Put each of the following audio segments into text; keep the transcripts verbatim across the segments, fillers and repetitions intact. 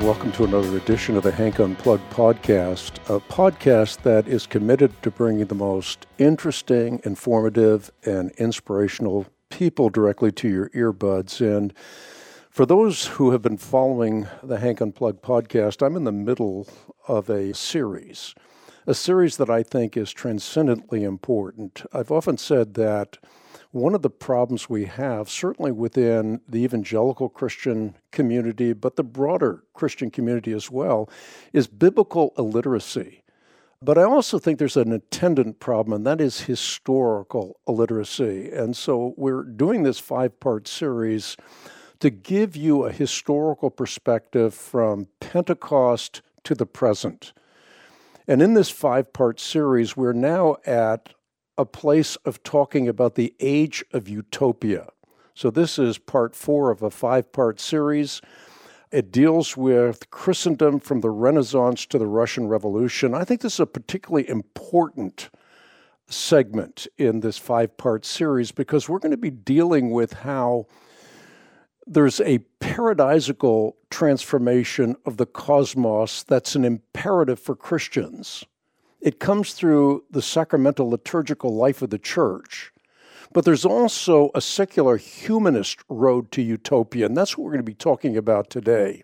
welcome to another edition of the Hank Unplugged podcast, a podcast that is committed to bringing the most interesting, informative, and inspirational people directly to your earbuds. And for those who have been following the Hank Unplugged podcast, I'm in the middle of a series, a series that I think is transcendently important. I've often said that one of the problems we have, certainly within the evangelical Christian community, but the broader Christian community as well, is biblical illiteracy. But I also think there's an attendant problem, and that is historical illiteracy. And so we're doing this five-part series to give you a historical perspective from Pentecost to the present. And in this five-part series, we're now at a place of talking about the age of utopia. So this is part four of a five-part series. It deals with Christendom from the Renaissance to the Russian Revolution. I think this is a particularly important segment in this five-part series because we're going to be dealing with how there's a paradisical transformation of the cosmos that's an imperative for Christians. It comes through the sacramental liturgical life of the church, but there's also a secular humanist road to utopia, and that's what we're going to be talking about today.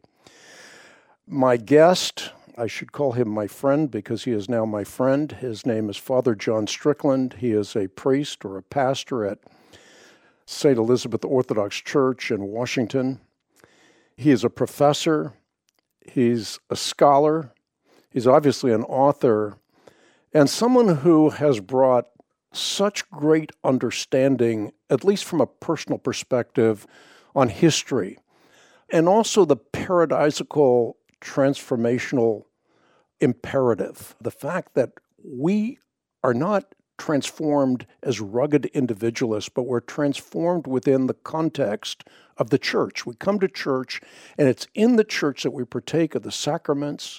My guest, I should call him my friend because he is now my friend. His name is Father John Strickland. He is a priest or a pastor at Saint Elizabeth Orthodox Church in Washington. He is a professor. He's a scholar. He's obviously an author, and someone who has brought such great understanding, at least from a personal perspective, on history, and also the paradisical transformational imperative, the fact that we are not transformed as rugged individualists, but we're transformed within the context of the church. We come to church, and it's in the church that we partake of the sacraments,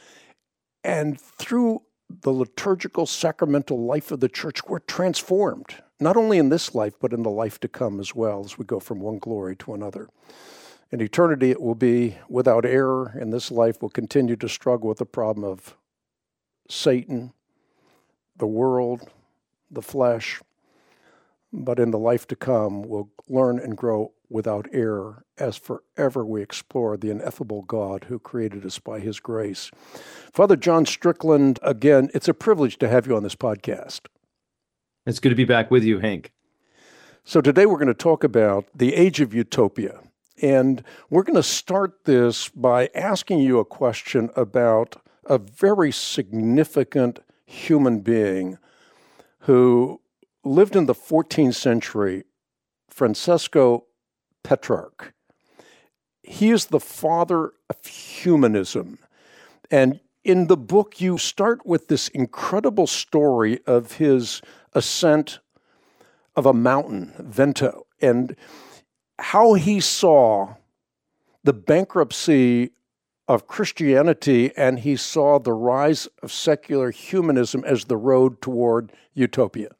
and through the liturgical sacramental life of the church, we're transformed, not only in this life, but in the life to come as well, as we go from one glory to another. In eternity, it will be without error. In this life, we'll continue to struggle with the problem of Satan, the world, the flesh. But in the life to come, we'll learn and grow without error as forever we explore the ineffable God who created us by his grace. Father John Strickland, again, it's a privilege to have you on this podcast. It's good to be back with you, Hank. So today we're going to talk about the age of utopia. And we're going to start this by asking you a question about a very significant human being who lived in the fourteenth century, Francesco Petrarch. He is the father of humanism. And in the book, you start with this incredible story of his ascent of a mountain, Vento, and how he saw the bankruptcy of Christianity, and he saw the rise of secular humanism as the road toward utopia.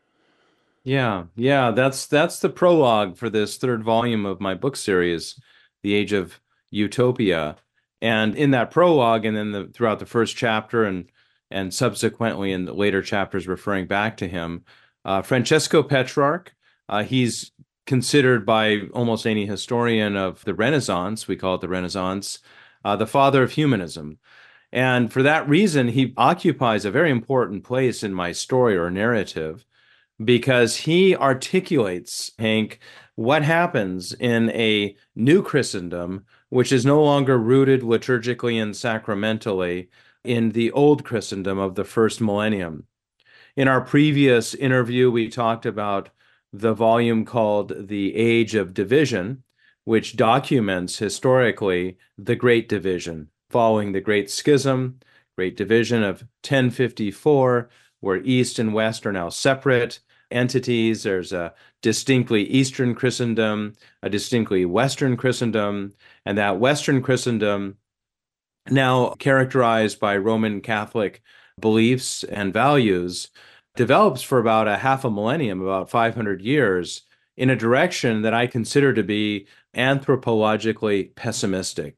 Yeah, yeah, that's that's the prologue for this third volume of my book series, The Age of Utopia. And in that prologue, and then the, throughout the first chapter, and and subsequently in the later chapters referring back to him, uh, Francesco Petrarch, uh, he's considered by almost any historian of the Renaissance, we call it the Renaissance, uh, the father of humanism. And for that reason, he occupies a very important place in my story or narrative, because he articulates, Hank, what happens in a new Christendom, which is no longer rooted liturgically and sacramentally in the old Christendom of the first millennium. In our previous interview, we talked about the volume called The Age of Division, which documents historically the Great Division, following the Great Schism, Great Division of ten fifty-four, where East and West are now separate entities. There's a distinctly Eastern Christendom, a distinctly Western Christendom, and that Western Christendom, now characterized by Roman Catholic beliefs and values, develops for about a half a millennium, about five hundred years, in a direction that I consider to be anthropologically pessimistic,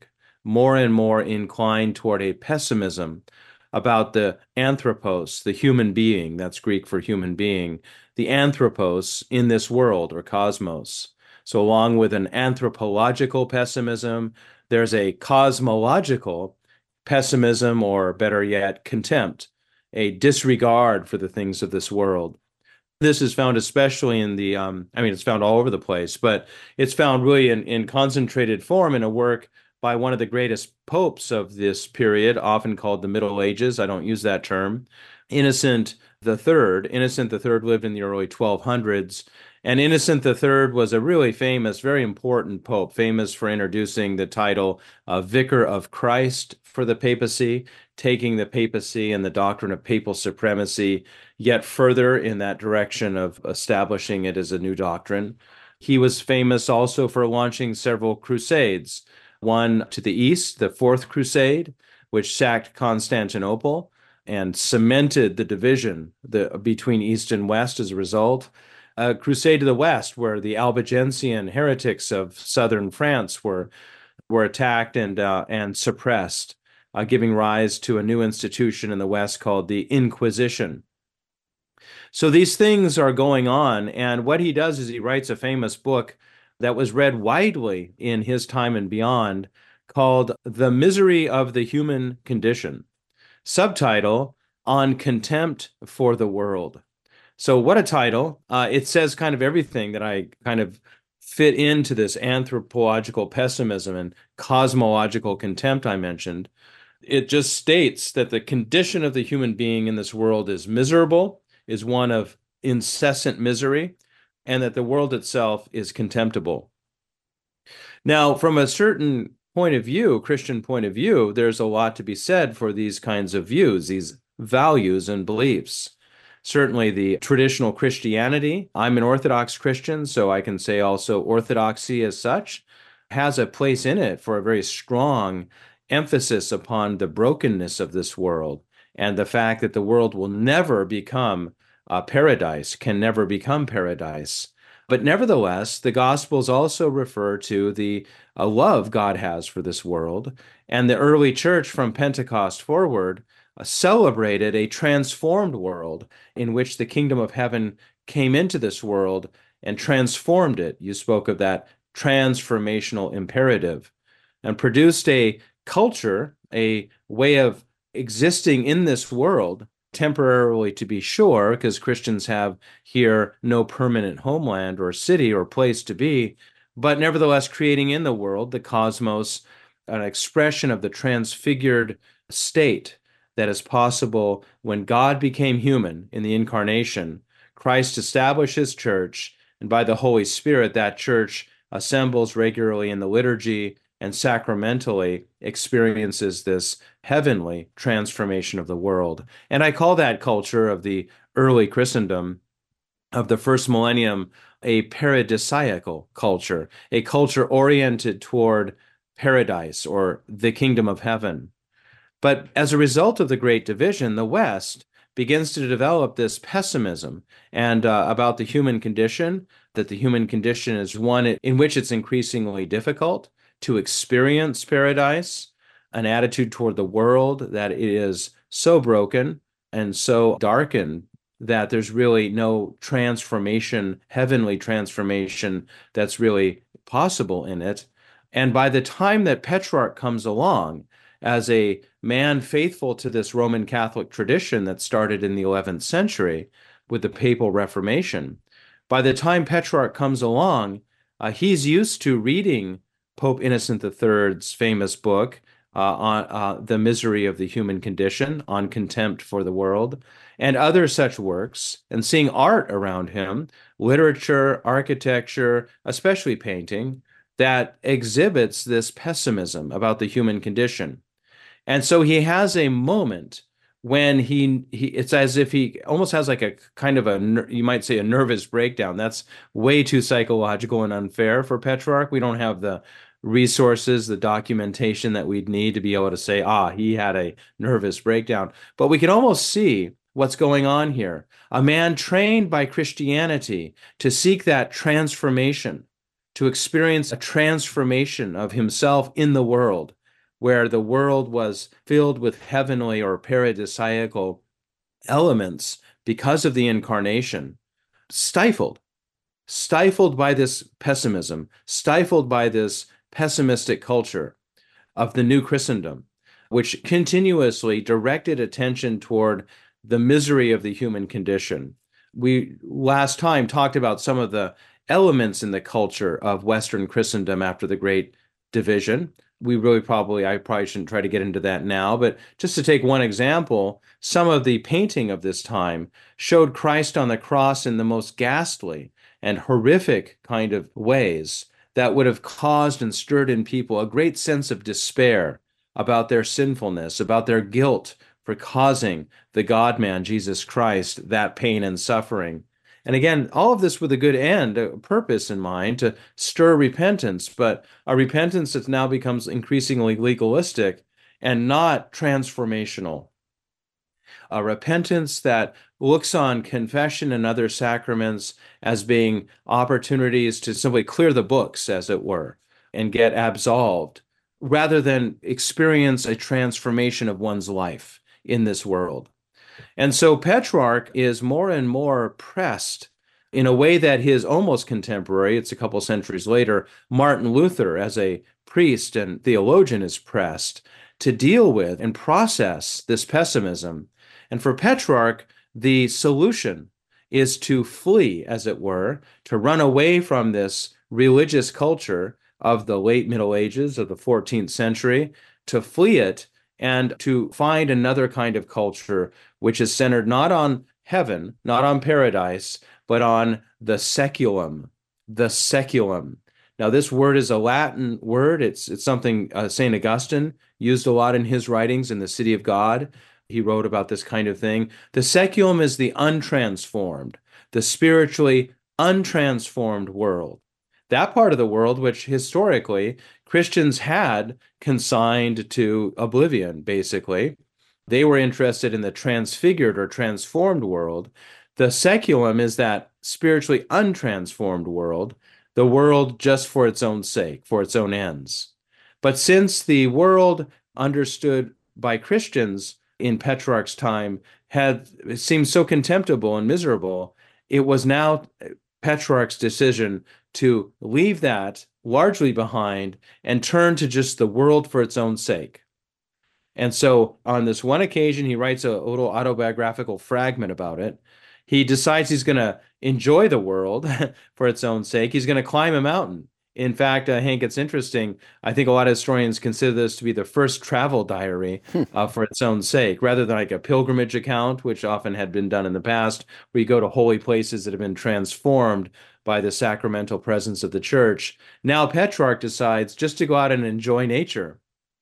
more and more inclined toward a pessimism about the anthropos, the human being, that's Greek for human being, the anthropos in this world or cosmos. So along with an anthropological pessimism, there's a cosmological pessimism, or better yet, contempt, a disregard for the things of this world. This is found especially in the, um, I mean, it's found all over the place, but it's found really in, in concentrated form in a work by one of the greatest popes of this period, often called the Middle Ages. I don't use that term. Innocent the Third. Innocent the Third lived in the early twelve hundreds. And Innocent the Third was a really famous, very important pope, famous for introducing the title uh, Vicar of Christ for the papacy, taking the papacy and the doctrine of papal supremacy yet further in that direction of establishing it as a new doctrine. He was famous also for launching several crusades, one to the east, the Fourth Crusade, which sacked Constantinople and cemented the division the, between East and West as a result. A crusade to the west, where the Albigensian heretics of southern France were were attacked and uh, and suppressed, uh, giving rise to a new institution in the West called the Inquisition. So these things are going on, and what he does is he writes a famous book that was read widely in his time and beyond, called The Misery of the Human Condition. Subtitle, On Contempt for the World. So what a title. Uh, it says kind of everything that I kind of fit into this anthropological pessimism and cosmological contempt I mentioned. It just states that the condition of the human being in this world is miserable, is one of incessant misery, and that the world itself is contemptible. Now, from a certain point of view, Christian point of view, there's a lot to be said for these kinds of views, these values and beliefs. Certainly the traditional Christianity, I'm an Orthodox Christian, so I can say also orthodoxy as such, has a place in it for a very strong emphasis upon the brokenness of this world and the fact that the world will never become a paradise, can never become paradise. But nevertheless, the Gospels also refer to the uh, love God has for this world, and the early church from Pentecost forward uh, celebrated a transformed world in which the kingdom of heaven came into this world and transformed it. You spoke of that transformational imperative, and produced a culture, a way of existing in this world, temporarily to be sure, because Christians have here no permanent homeland or city or place to be, but nevertheless creating in the world, the cosmos, an expression of the transfigured state that is possible when God became human in the incarnation. Christ established his church, and by the Holy Spirit, that church assembles regularly in the liturgy and sacramentally experiences this heavenly transformation of the world. And I call that culture of the early Christendom, of the first millennium, a paradisiacal culture, a culture oriented toward paradise or the kingdom of heaven. But as a result of the Great Division, the West begins to develop this pessimism and uh, about the human condition, that the human condition is one in which it's increasingly difficult to experience paradise, an attitude toward the world that it is so broken and so darkened that there's really no transformation, heavenly transformation that's really possible in it. And by the time that Petrarch comes along as a man faithful to this Roman Catholic tradition that started in the eleventh century with the Papal Reformation, by the time Petrarch comes along, uh, he's used to reading Pope Innocent the Third's famous book uh, on uh, The Misery of the Human Condition, on Contempt for the World, and other such works, and seeing art around him, literature, architecture, especially painting, that exhibits this pessimism about the human condition. And so he has a moment when he, he it's as if he almost has like a kind of a, you might say, a nervous breakdown. That's way too psychological and unfair for Petrarch. We don't have the resources, the documentation that we'd need to be able to say, ah, he had a nervous breakdown. But we can almost see what's going on here. A man trained by Christianity to seek that transformation, to experience a transformation of himself in the world, where the world was filled with heavenly or paradisiacal elements because of the incarnation, stifled, stifled by this pessimism, stifled by this pessimistic culture of the new Christendom, which continuously directed attention toward the misery of the human condition. We last time talked about some of the elements in the culture of Western Christendom after the Great Division. We really probably, I probably shouldn't try to get into that now, but just to take one example, some of the painting of this time showed Christ on the cross in the most ghastly and horrific kind of ways that would have caused and stirred in people a great sense of despair about their sinfulness, about their guilt for causing the God-man, Jesus Christ, that pain and suffering. And again, all of this with a good end, a purpose in mind to stir repentance, but a repentance that now becomes increasingly legalistic and not transformational. A repentance that looks on confession and other sacraments as being opportunities to simply clear the books, as it were, and get absolved, rather than experience a transformation of one's life in this world. And so Petrarch is more and more pressed in a way that his almost contemporary, it's a couple centuries later, Martin Luther, as a priest and theologian, is pressed to deal with and process this pessimism. And for Petrarch, the solution is to flee, as it were, to run away from this religious culture of the late Middle Ages, of the fourteenth century, to flee it and to find another kind of culture which is centered not on heaven, not on paradise, but on the seculum, the seculum. Now, this word is a Latin word. It's, it's something uh, Saint Augustine used a lot in his writings in The City of God. He wrote about this kind of thing. The seculum is the untransformed, the spiritually untransformed world. That part of the world which historically Christians had consigned to oblivion, basically. They were interested in the transfigured or transformed world. The seculum is that spiritually untransformed world, the world just for its own sake, for its own ends. But since the world understood by Christians in Petrarch's time had seemed so contemptible and miserable, it was now Petrarch's decision to leave that largely behind and turn to just the world for its own sake. And so on this one occasion, he writes a little autobiographical fragment about it. He decides he's going to enjoy the world for its own sake. He's going to climb a mountain. In fact, uh, Hank, it's interesting. I think a lot of historians consider this to be the first travel diary uh, for its own sake, rather than like a pilgrimage account, which often had been done in the past, where you go to holy places that have been transformed by the sacramental presence of the church. Now Petrarch decides just to go out and enjoy nature.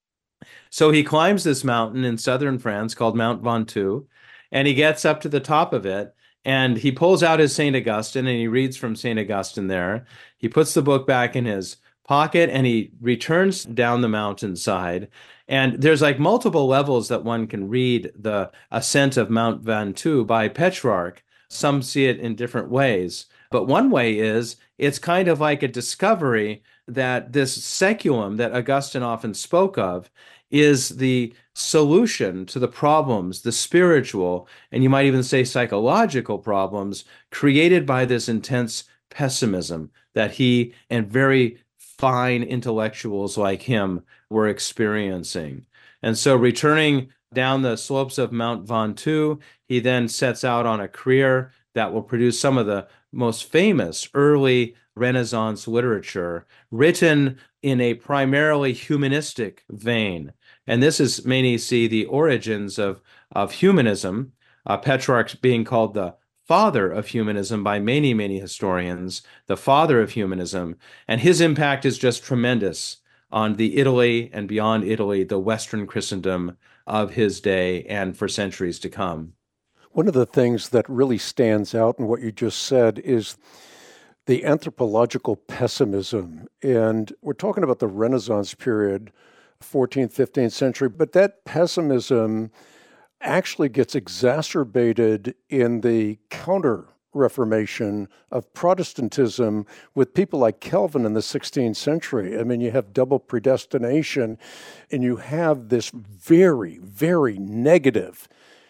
So he climbs this mountain in southern France called Mount Ventoux, and he gets up to the top of it, and he pulls out his Saint Augustine, and he reads from Saint Augustine there. He puts the book back in his pocket, and he returns down the mountainside. And there's like multiple levels that one can read the ascent of Mount Ventoux by Petrarch. Some see it in different ways. But one way is it's kind of like a discovery that this seculum that Augustine often spoke of is the solution to the problems, the spiritual, and you might even say psychological problems created by this intense pessimism that he and very fine intellectuals like him were experiencing. And so returning down the slopes of Mount Ventoux, he then sets out on a career that will produce some of the most famous early Renaissance literature, written in a primarily humanistic vein. And this is, many see, the origins of, of humanism, uh, Petrarch being called the father of humanism by many, many historians, the father of humanism. And his impact is just tremendous on the Italy and beyond Italy, the Western Christendom of his day and for centuries to come. One of the things that really stands out in what you just said is the anthropological pessimism. And we're talking about the Renaissance period, fourteenth, fifteenth century, but that pessimism actually gets exacerbated in the counter Reformation of Protestantism with people like Calvin in the sixteenth century. I mean, you have double predestination, and you have this very, very negative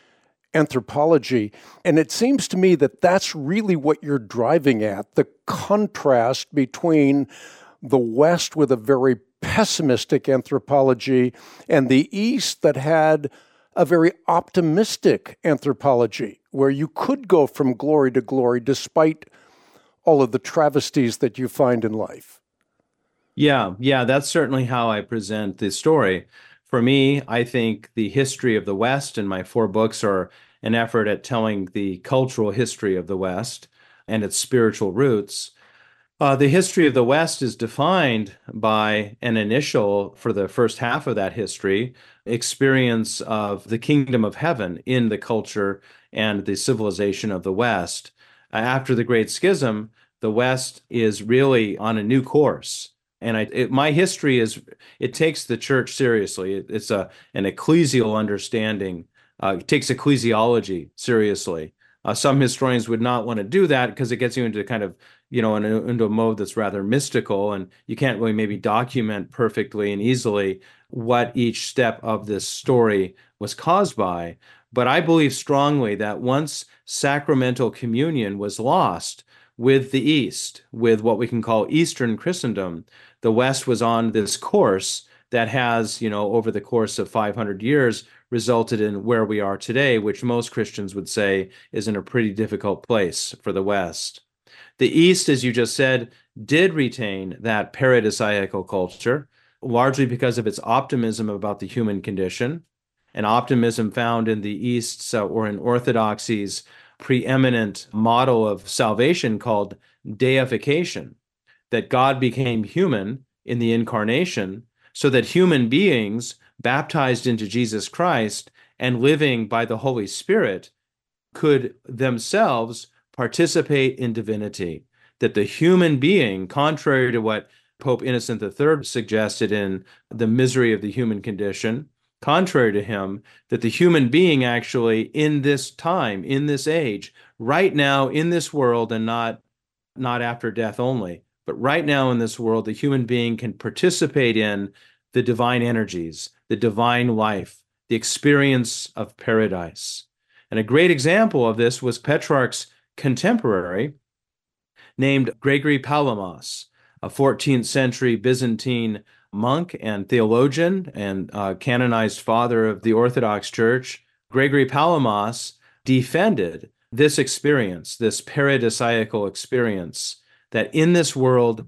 anthropology. And it seems to me that that's really what you're driving at, the contrast between the West with a very pessimistic anthropology and the East that had a very optimistic anthropology, where you could go from glory to glory despite all of the travesties that you find in life. Yeah, yeah, that's certainly how I present the story. For me, I think the history of the West and my four books are an effort at telling the cultural history of the West and its spiritual roots. Uh, the history of the West is defined by an initial, for the first half of that history, experience of the kingdom of heaven in the culture and the civilization of the West. Uh, after the Great Schism, the West is really on a new course. And I, it, my history is, it takes the church seriously. It, it's a an ecclesial understanding. Uh, it takes ecclesiology seriously. Uh, some historians would not want to do that because it gets you into kind of, you know, in a, into a mode that's rather mystical, and you can't really maybe document perfectly and easily what each step of this story was caused by. But I believe strongly that once sacramental communion was lost with the East, with what we can call Eastern Christendom, the West was on this course that has, you know, over the course of five hundred years, resulted in where we are today, which most Christians would say is in a pretty difficult place for the West. The East, as you just said, did retain that paradisiacal culture, largely because of its optimism about the human condition, an optimism found in the East's uh, or in Orthodoxy's preeminent model of salvation called deification, that God became human in the incarnation so that human beings baptized into Jesus Christ and living by the Holy Spirit could themselves participate in divinity, that the human being, contrary to what Pope Innocent the Third suggested in The Misery of the Human Condition, contrary to him, that the human being actually in this time, in this age, right now in this world, and not, not after death only, but right now in this world, the human being can participate in the divine energies, the divine life, the experience of paradise. And a great example of this was Petrarch's contemporary named Gregory Palamas, a fourteenth century Byzantine monk and theologian and uh, canonized father of the Orthodox Church. Gregory Palamas defended this experience, this paradisiacal experience, that in this world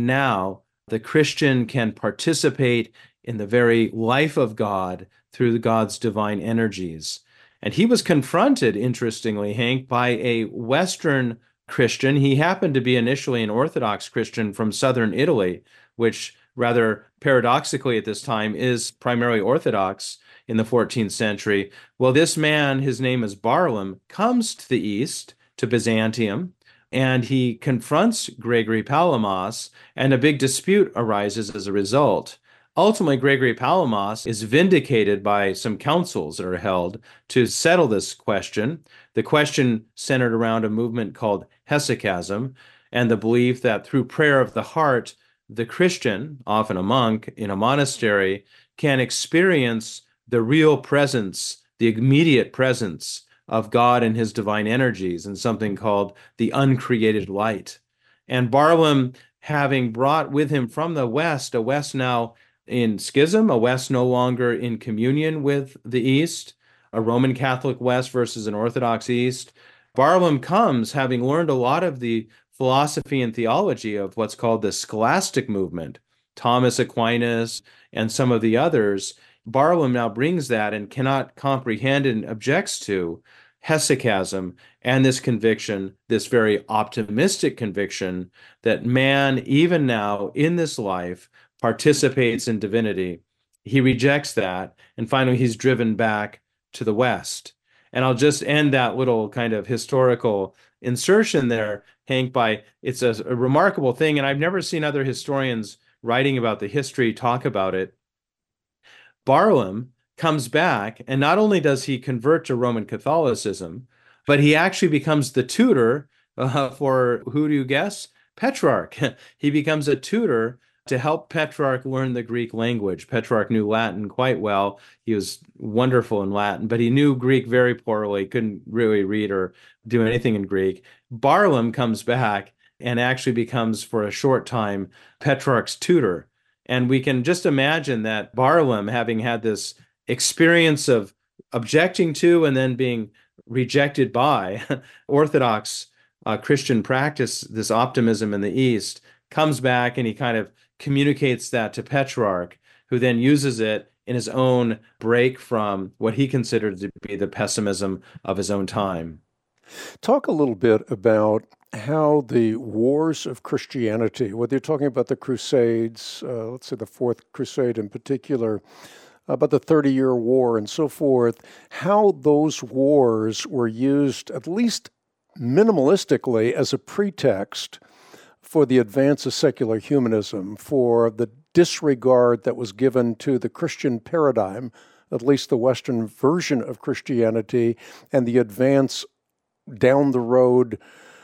now the Christian can participate in the very life of God through God's divine energies. And he was confronted, interestingly, Hank, by a Western Christian. He happened to be initially an Orthodox Christian from southern Italy, which rather paradoxically at this time is primarily Orthodox in the fourteenth century. Well, this man, his name is Barlaam, comes to the East, to Byzantium, and he confronts Gregory Palamas, and a big dispute arises as a result. Ultimately, Gregory Palamas is vindicated by some councils that are held to settle this question. The question centered around a movement called hesychasm, and the belief that through prayer of the heart, the Christian, often a monk in a monastery, can experience the real presence, the immediate presence of God and his divine energies in something called the uncreated light. And Barlaam, having brought with him from the West, a West now in schism, a West no longer in communion with the East, a Roman Catholic West versus an Orthodox East, Barlaam comes having learned a lot of the philosophy and theology of what's called the scholastic movement, Thomas Aquinas and some of the others. Barlaam now brings that and cannot comprehend and objects to hesychasm and this conviction, this very optimistic conviction that man, even now in this life, participates in divinity. He rejects that, and finally he's driven back to the West. And I'll just end that little kind of historical insertion there, Hank, by it's a, a remarkable thing, and I've never seen other historians writing about the history talk about it. Barlaam comes back, and not only does he convert to Roman Catholicism, but he actually becomes the tutor uh, for, who do you guess? Petrarch. He becomes a tutor to help Petrarch learn the Greek language. Petrarch knew Latin quite well. He was wonderful in Latin, but he knew Greek very poorly, couldn't really read or do anything in Greek. Barlaam comes back and actually becomes, for a short time, Petrarch's tutor. And we can just imagine that Barlaam, having had this experience of objecting to and then being rejected by Orthodox uh, Christian practice, this optimism in the East, comes back and he kind of communicates that to Petrarch, who then uses it in his own break from what he considered to be the pessimism of his own time. Talk a little bit about how the wars of Christianity, whether you're talking about the Crusades, uh, let's say the Fourth Crusade in particular, about the thirty-year War and so forth, how those wars were used, at least minimalistically, as a pretext for the advance of secular humanism, for the disregard that was given to the Christian paradigm, at least the Western version of Christianity, and the advance down the road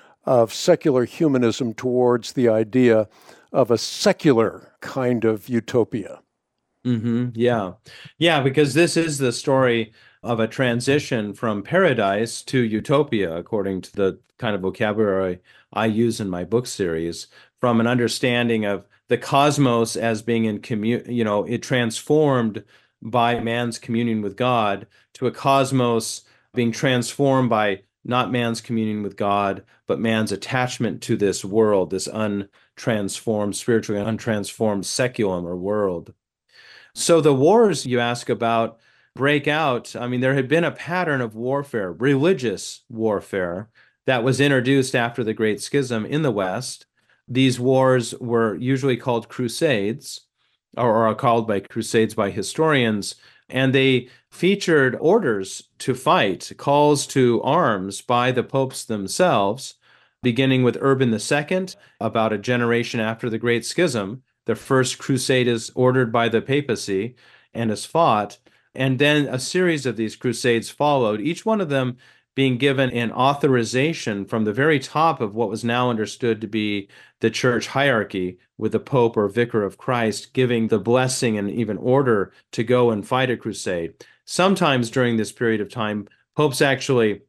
of secular humanism towards the idea of a secular kind of utopia. Mm-hmm. Yeah. Yeah, because this is the story of a transition from paradise to utopia, according to the kind of vocabulary I use in my book series, from an understanding of the cosmos as being in commu, you know, it transformed by man's communion with God, to a cosmos being transformed by not man's communion with God, but man's attachment to this world, this untransformed, spiritually untransformed seculum or world. So the wars you ask about break out. I mean, there had been a pattern of warfare, religious warfare, that was introduced after the Great Schism in the West. These wars were usually called crusades, or are called by crusades by historians, and they featured orders to fight, calls to arms by the popes themselves, beginning with Urban the Second, about a generation after the Great Schism. The first crusade is ordered by the papacy and is fought. And then a series of these crusades followed, each one of them being given an authorization from the very top of what was now understood to be the church hierarchy, with the Pope or Vicar of Christ giving the blessing and even order to go and fight a crusade. Sometimes during this period of time, popes actually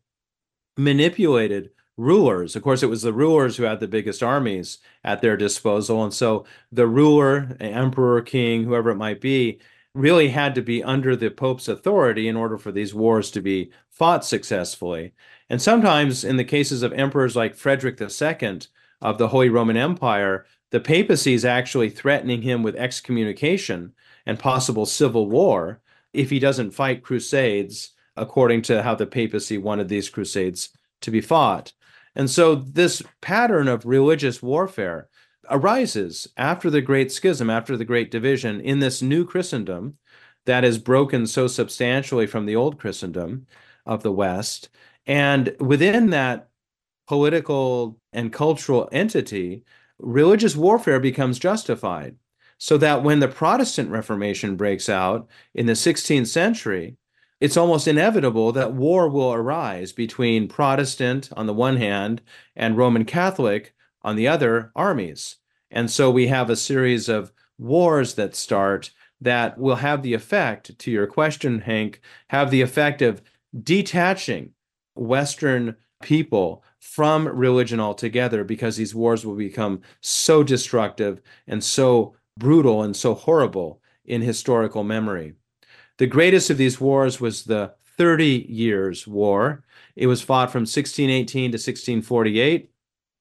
manipulated rulers. Of course, it was the rulers who had the biggest armies at their disposal. And so the ruler, emperor, king, whoever it might be, really had to be under the Pope's authority in order for these wars to be fought successfully. And sometimes in the cases of emperors like Frederick the Second of the Holy Roman Empire, the papacy is actually threatening him with excommunication and possible civil war if he doesn't fight crusades according to how the papacy wanted these crusades to be fought. And so this pattern of religious warfare arises after the Great Schism, after the Great Division, in this new Christendom that is broken so substantially from the old Christendom of the West. And within that political and cultural entity, religious warfare becomes justified. So that when the Protestant Reformation breaks out in the sixteenth century, it's almost inevitable that war will arise between Protestant on the one hand and Roman Catholic on the other armies. And so we have a series of wars that start that will have the effect, to your question, Hank, have the effect of detaching Western people from religion altogether, because these wars will become so destructive and so brutal and so horrible in historical memory. The greatest of these wars was the Thirty Years' War. It was fought from sixteen eighteen to sixteen forty-eight.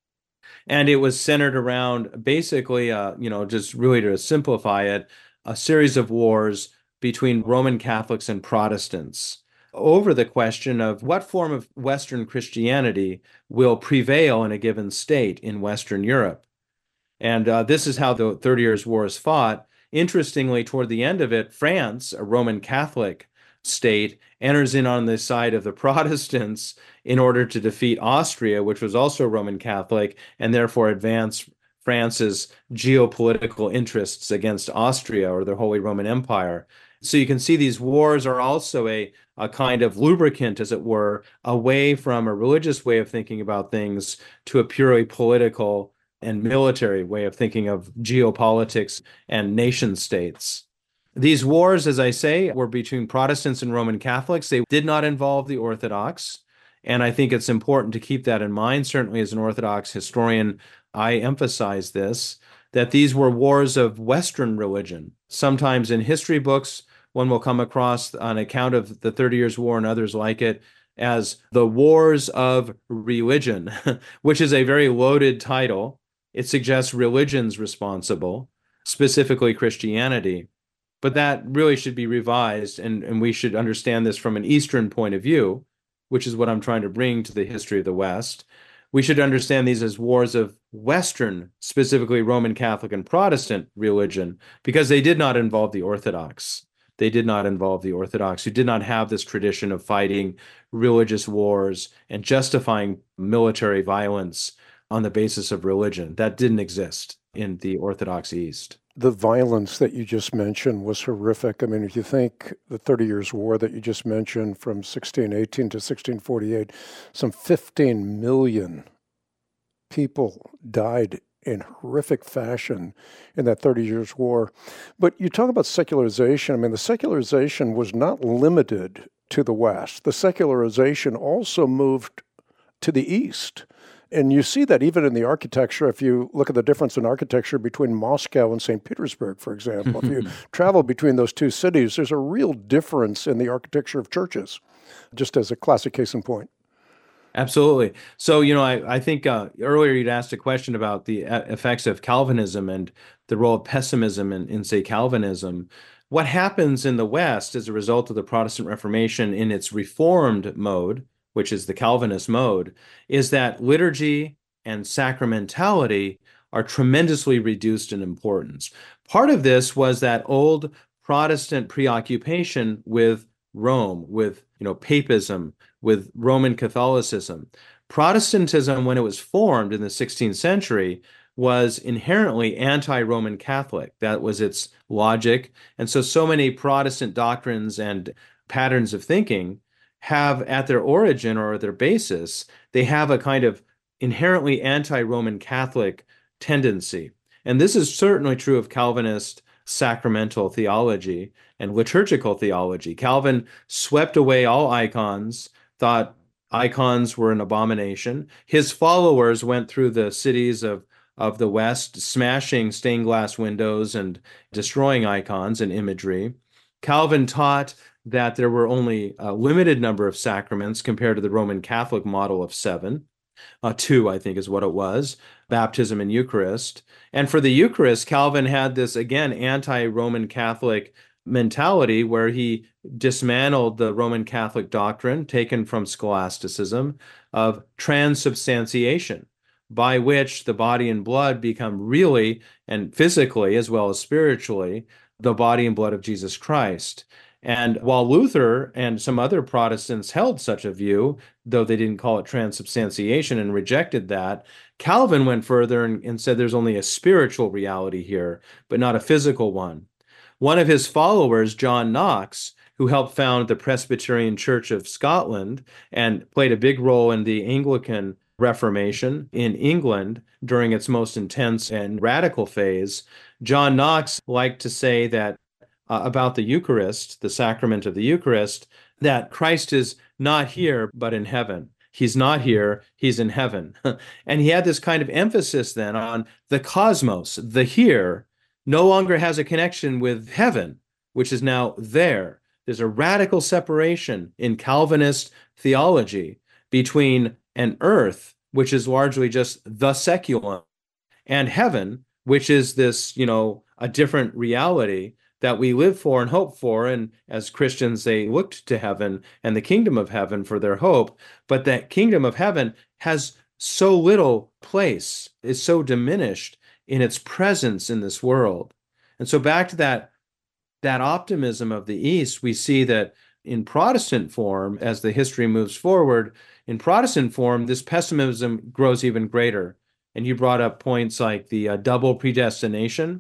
And it was centered around basically, uh, you know, just really to simplify it, a series of wars between Roman Catholics and Protestants over the question of what form of Western Christianity will prevail in a given state in Western Europe. And uh, this is how the Thirty Years' War is fought. Interestingly, toward the end of it, France, a Roman Catholic state, enters in on the side of the Protestants in order to defeat Austria, which was also Roman Catholic, and therefore advance France's geopolitical interests against Austria or the Holy Roman Empire. So you can see these wars are also a, a kind of lubricant, as it were, away from a religious way of thinking about things to a purely political and military way of thinking of geopolitics and nation states. These wars, as I say, were between Protestants and Roman Catholics. They did not involve the Orthodox. And I think it's important to keep that in mind. Certainly, as an Orthodox historian, I emphasize this, that these were wars of Western religion. Sometimes in history books, one will come across an account of the Thirty Years' War and others like it as the Wars of Religion, which is a very loaded title. It suggests religion's responsible, specifically Christianity. But that really should be revised, and, and we should understand this from an Eastern point of view, which is what I'm trying to bring to the history of the West. We should understand these as wars of Western, specifically Roman Catholic and Protestant religion, because they did not involve the Orthodox. They did not involve the Orthodox, who did not have this tradition of fighting religious wars and justifying military violence on the basis of religion. That didn't exist in the Orthodox East. The violence that you just mentioned was horrific. I mean, if you think the Thirty Years' War that you just mentioned from sixteen eighteen to sixteen forty-eight, some fifteen million people died in horrific fashion in that Thirty Years' War. But you talk about secularization. I mean, the secularization was not limited to the West. The secularization also moved to the East. And you see that even in the architecture. If you look at the difference in architecture between Moscow and Saint Petersburg, for example, if you travel between those two cities, there's a real difference in the architecture of churches, just as a classic case in point. Absolutely. So, you know, I, I think uh, earlier you'd asked a question about the effects of Calvinism and the role of pessimism in, in, say, Calvinism. What happens in the West as a result of the Protestant Reformation in its reformed mode, which is the Calvinist mode, is that liturgy and sacramentality are tremendously reduced in importance. Part of this was that old Protestant preoccupation with Rome, with, you know, papism, with Roman Catholicism. Protestantism, when it was formed in the sixteenth century, was inherently anti-Roman Catholic. That was its logic. And so, so many Protestant doctrines and patterns of thinking have at their origin or their basis, they have a kind of inherently anti-Roman Catholic tendency. And this is certainly true of Calvinist sacramental theology and liturgical theology. Calvin swept away all icons, thought icons were an abomination. His followers went through the cities of, of the West, smashing stained glass windows and destroying icons and imagery. Calvin taught that there were only a limited number of sacraments compared to the Roman Catholic model of seven. Uh, two, I think, is what it was, baptism and Eucharist. And for the Eucharist, Calvin had this, again, anti-Roman Catholic mentality where he dismantled the Roman Catholic doctrine taken from scholasticism of transubstantiation, by which the body and blood become really and physically as well as spiritually the body and blood of Jesus Christ. And while Luther and some other Protestants held such a view, though they didn't call it transubstantiation and rejected that, Calvin went further and, and said there's only a spiritual reality here, but not a physical one. One of his followers, John Knox, who helped found the Presbyterian Church of Scotland and played a big role in the Anglican Reformation in England during its most intense and radical phase, John Knox liked to say that Uh, about the Eucharist, the sacrament of the Eucharist, that Christ is not here, but in heaven. He's not here, he's in heaven. And he had this kind of emphasis then on the cosmos, the here, no longer has a connection with heaven, which is now there. There's a radical separation in Calvinist theology between an earth, which is largely just the seculum, and heaven, which is this, you know, a different reality that we live for and hope for. And as Christians, they looked to heaven and the kingdom of heaven for their hope. But that kingdom of heaven has so little place, is so diminished in its presence in this world. And so back to that, that optimism of the East, we see that in Protestant form, as the history moves forward, in Protestant form, this pessimism grows even greater. And you brought up points like the uh, double predestination.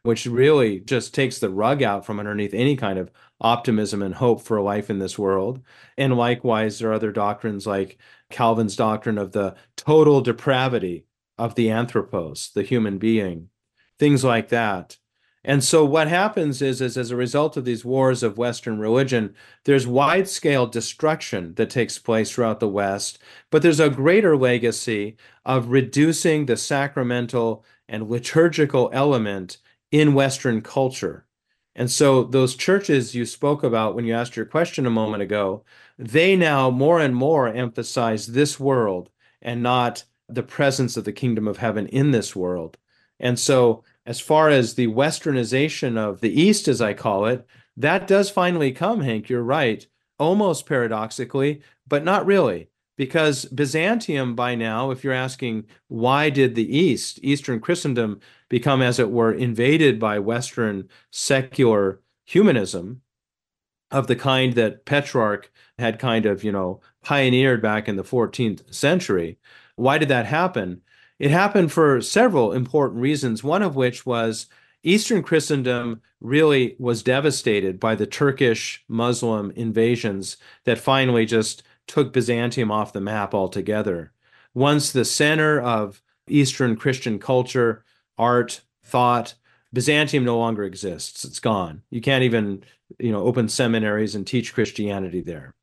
which really just takes the rug out from underneath any kind of optimism and hope for life in this world. And likewise, there are other doctrines like Calvin's doctrine of the total depravity of the anthropos, the human being, things like that. And so what happens is, is as a result of these wars of Western religion, there's wide-scale destruction that takes place throughout the West, but there's a greater legacy of reducing the sacramental and liturgical element in Western culture. And so those churches you spoke about when you asked your question a moment ago, they now more and more emphasize this world and not the presence of the kingdom of heaven in this world. And so as far as the westernization of the East, as I call it, that does finally come, Hank, you're right, almost paradoxically, but not really. Because Byzantium by now, if you're asking why did the East, Eastern Christendom, become, as it were, invaded by Western secular humanism of the kind that Petrarch had kind of, you know, pioneered back in the fourteenth century, why did that happen? It happened for several important reasons, one of which was Eastern Christendom really was devastated by the Turkish Muslim invasions that finally just took Byzantium off the map altogether. Once the center of Eastern Christian culture, art, thought, Byzantium no longer exists. It's gone. You can't even, you know, open seminaries and teach Christianity there.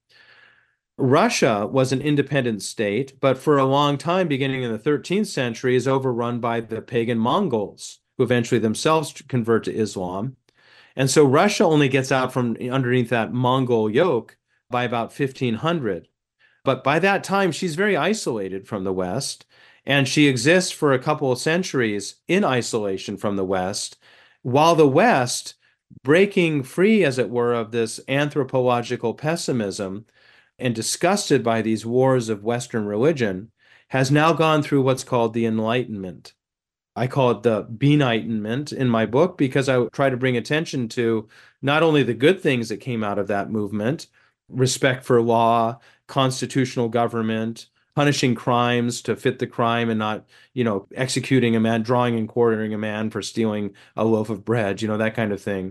Russia was an independent state, but for a long time, beginning in the thirteenth century, is overrun by the pagan Mongols, who eventually themselves convert to Islam. And so Russia only gets out from underneath that Mongol yoke by about fifteen hundred. But by that time, she's very isolated from the West, and she exists for a couple of centuries in isolation from the West, while the West, breaking free, as it were, of this anthropological pessimism and disgusted by these wars of Western religion, has now gone through what's called the Enlightenment. I call it the Benlightenment in my book because I try to bring attention to not only the good things that came out of that movement, respect for law, constitutional government, punishing crimes to fit the crime and not, you know, executing a man, drawing and quartering a man for stealing a loaf of bread, you know, that kind of thing.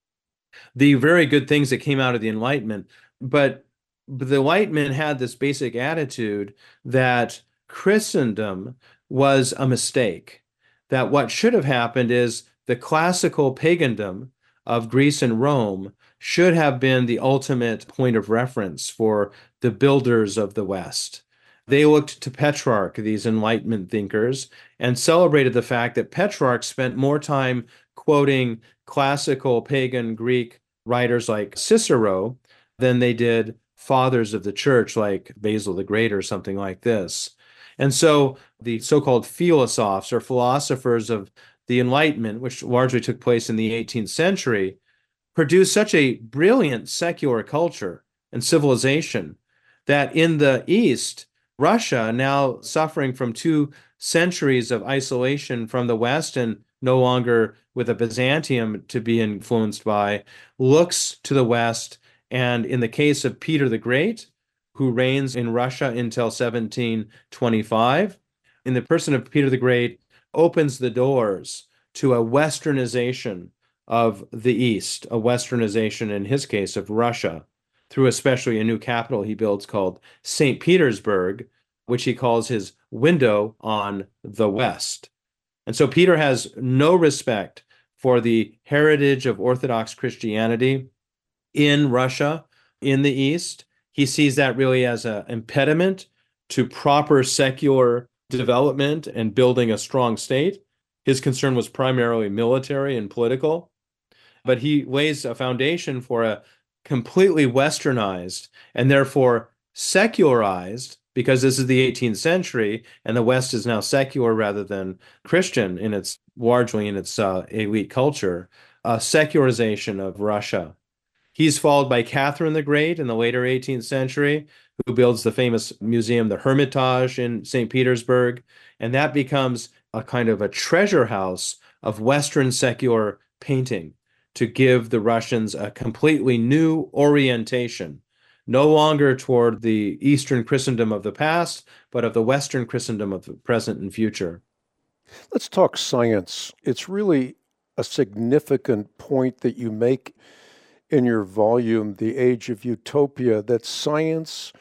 The very good things that came out of the Enlightenment, but the Enlightenment had this basic attitude that Christendom was a mistake, that what should have happened is the classical pagandom of Greece and Rome should have been the ultimate point of reference for the builders of the West. They looked to Petrarch, these Enlightenment thinkers, and celebrated the fact that Petrarch spent more time quoting classical pagan Greek writers like Cicero than they did fathers of the church like Basil the Great or something like this. And so the so-called philosophes or philosophers of the Enlightenment, which largely took place in the eighteenth century, produced such a brilliant secular culture and civilization that in the East, Russia, now suffering from two centuries of isolation from the West and no longer with a Byzantium to be influenced by, looks to the West. And in the case of Peter the Great, who reigns in Russia until seventeen twenty-five, in the person of Peter the Great, opens the doors to a westernization of the East, a westernization, in his case, of Russia, through especially a new capital he builds called Saint Petersburg, which he calls his window on the West. And so Peter has no respect for the heritage of Orthodox Christianity in Russia, in the East. He sees that really as an impediment to proper secular development and building a strong state. His concern was primarily military and political, but he lays a foundation for a completely westernized and therefore secularized, because this is the eighteenth century and the West is now secular rather than Christian in its largely in its uh, elite culture, a secularization of Russia. He's followed by Catherine the Great in the later eighteenth century, who builds the famous museum, the Hermitage in Saint Petersburg, and that becomes a kind of a treasure house of Western secular painting to give the Russians a completely new orientation, no longer toward the Eastern Christendom of the past, but of the Western Christendom of the present and future. Let's talk science. It's really a significant point that you make in your volume, The Age of Utopia, that science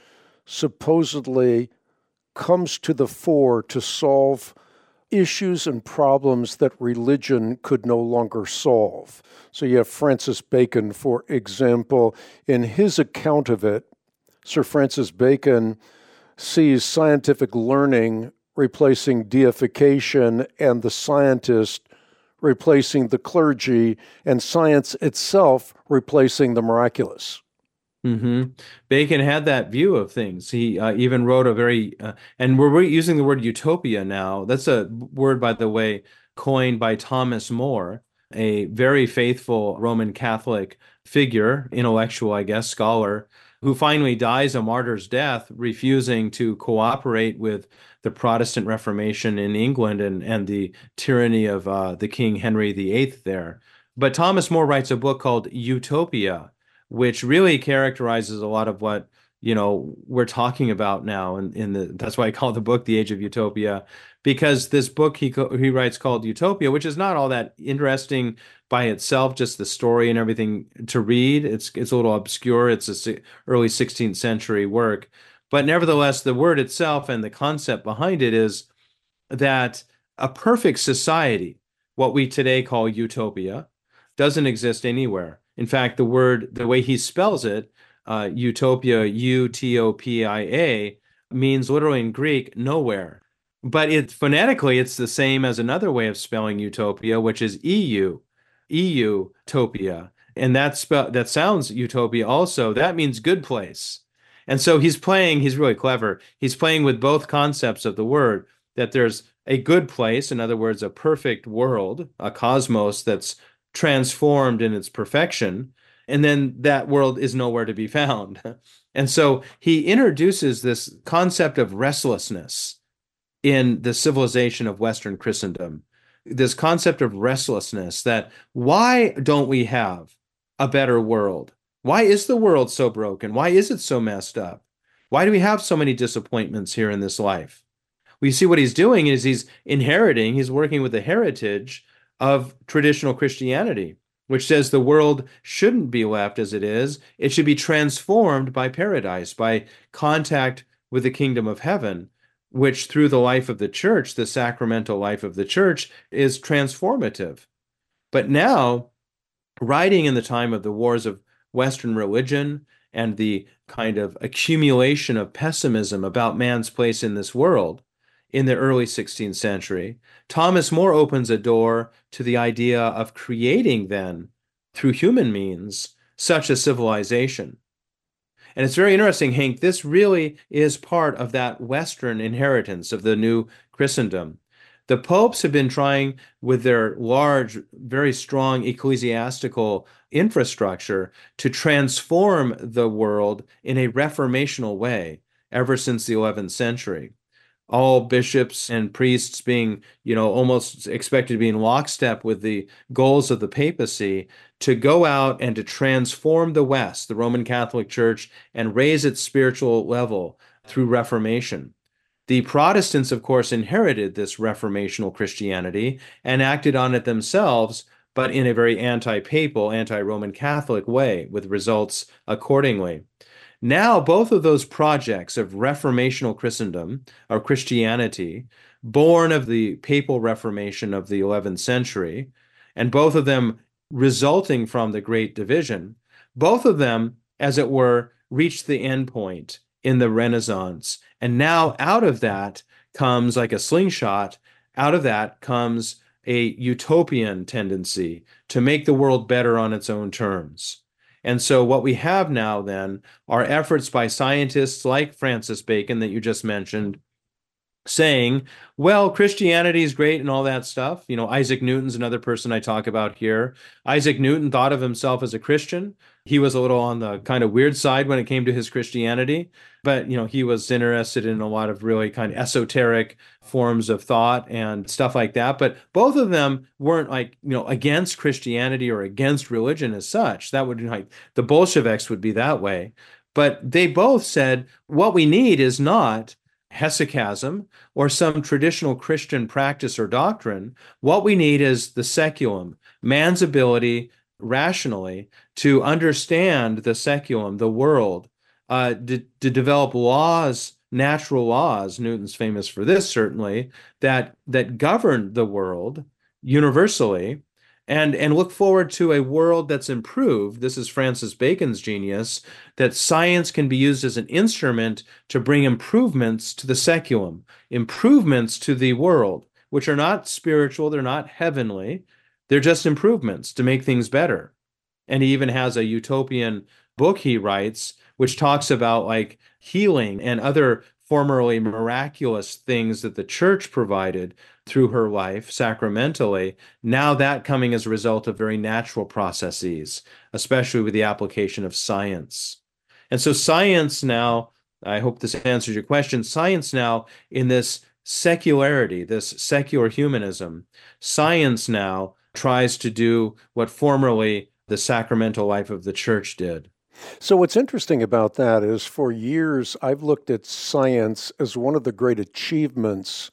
supposedly comes to the fore to solve issues and problems that religion could no longer solve. So you have Francis Bacon, for example, in his account of it. Sir Francis Bacon sees scientific learning replacing deification and the scientist replacing the clergy and science itself replacing the miraculous. Mm-hmm. Bacon had that view of things. He uh, even wrote a very, uh, and we're using the word utopia now. That's a word, by the way, coined by Thomas More, a very faithful Roman Catholic figure, intellectual, I guess, scholar, who finally dies a martyr's death, refusing to cooperate with the Protestant Reformation in England and, and the tyranny of uh, the King Henry the Eighth there. But Thomas More writes a book called Utopia, which really characterizes a lot of what, you know, we're talking about now. And in, in the, that's why I call the book The Age of Utopia, because this book he he writes called Utopia, which is not all that interesting by itself, just the story and everything to read. It's it's a little obscure. It's a early sixteenth century work. But nevertheless, the word itself and the concept behind it is that a perfect society, what we today call utopia, doesn't exist anywhere. In fact, the word, the way he spells it, uh, utopia, U T O P I A, means literally in Greek, nowhere. But it phonetically, it's the same as another way of spelling utopia, which is E U, E U topia. And that spell that sounds utopia also. That means good place. And so he's playing, he's really clever. He's playing with both concepts of the word, that there's a good place, in other words, a perfect world, a cosmos that's transformed in its perfection, and then that world is nowhere to be found. And so he introduces this concept of restlessness in the civilization of Western Christendom, this concept of restlessness, that why don't we have a better world? Why is the world so broken? Why is it so messed up? Why do we have so many disappointments here in this life? We see what he's doing is he's inheriting, he's working with the heritage of traditional Christianity, which says the world shouldn't be left as it is. It should be transformed by paradise, by contact with the kingdom of heaven, which through the life of the church, the sacramental life of the church, is transformative. But now, writing in the time of the wars of Western religion and the kind of accumulation of pessimism about man's place in this world, in the early sixteenth century, Thomas More opens a door to the idea of creating then, through human means, such a civilization. And it's very interesting, Hank, this really is part of that Western inheritance of the new Christendom. The popes have been trying, with their large, very strong ecclesiastical infrastructure, to transform the world in a reformational way ever since the eleventh century. All bishops and priests being, you know, almost expected to be in lockstep with the goals of the papacy to go out and to transform the West, the Roman Catholic Church, and raise its spiritual level through Reformation. The Protestants, of course, inherited this reformational Christianity and acted on it themselves, but in a very anti-papal, anti-Roman Catholic way, with results accordingly. Now, both of those projects of reformational Christendom, or Christianity, born of the papal Reformation of the eleventh century, and both of them resulting from the Great Division, both of them, as it were, reached the end point in the Renaissance. And now out of that comes, like a slingshot, out of that comes a utopian tendency to make the world better on its own terms. And so what we have now then are efforts by scientists like Francis Bacon that you just mentioned, saying, well, Christianity is great and all that stuff. You know, Isaac Newton's another person I talk about here. Isaac Newton thought of himself as a Christian. He was a little on the kind of weird side when it came to his Christianity, but, you know, he was interested in a lot of really kind of esoteric forms of thought and stuff like that. But both of them weren't like, you know, against Christianity or against religion as such. That would, like, the Bolsheviks would be that way. But they both said, what we need is not hesychasm or some traditional Christian practice or doctrine. What we need is the saeculum, man's ability rationally to understand the saeculum, the world, uh, to, to develop laws, natural laws. Newton's famous for this, certainly, that that govern the world universally, and and look forward to a world that's improved. This is Francis Bacon's genius, that science can be used as an instrument to bring improvements to the saeculum, improvements to the world, which are not spiritual, they're not heavenly, they're just improvements to make things better. And he even has a utopian book he writes, which talks about like healing and other formerly miraculous things that the church provided through her life sacramentally, now that coming as a result of very natural processes, especially with the application of science. And so science now, I hope this answers your question, science now in this secularity, this secular humanism, science now tries to do what formerly the sacramental life of the church did. So what's interesting about that is for years I've looked at science as one of the great achievements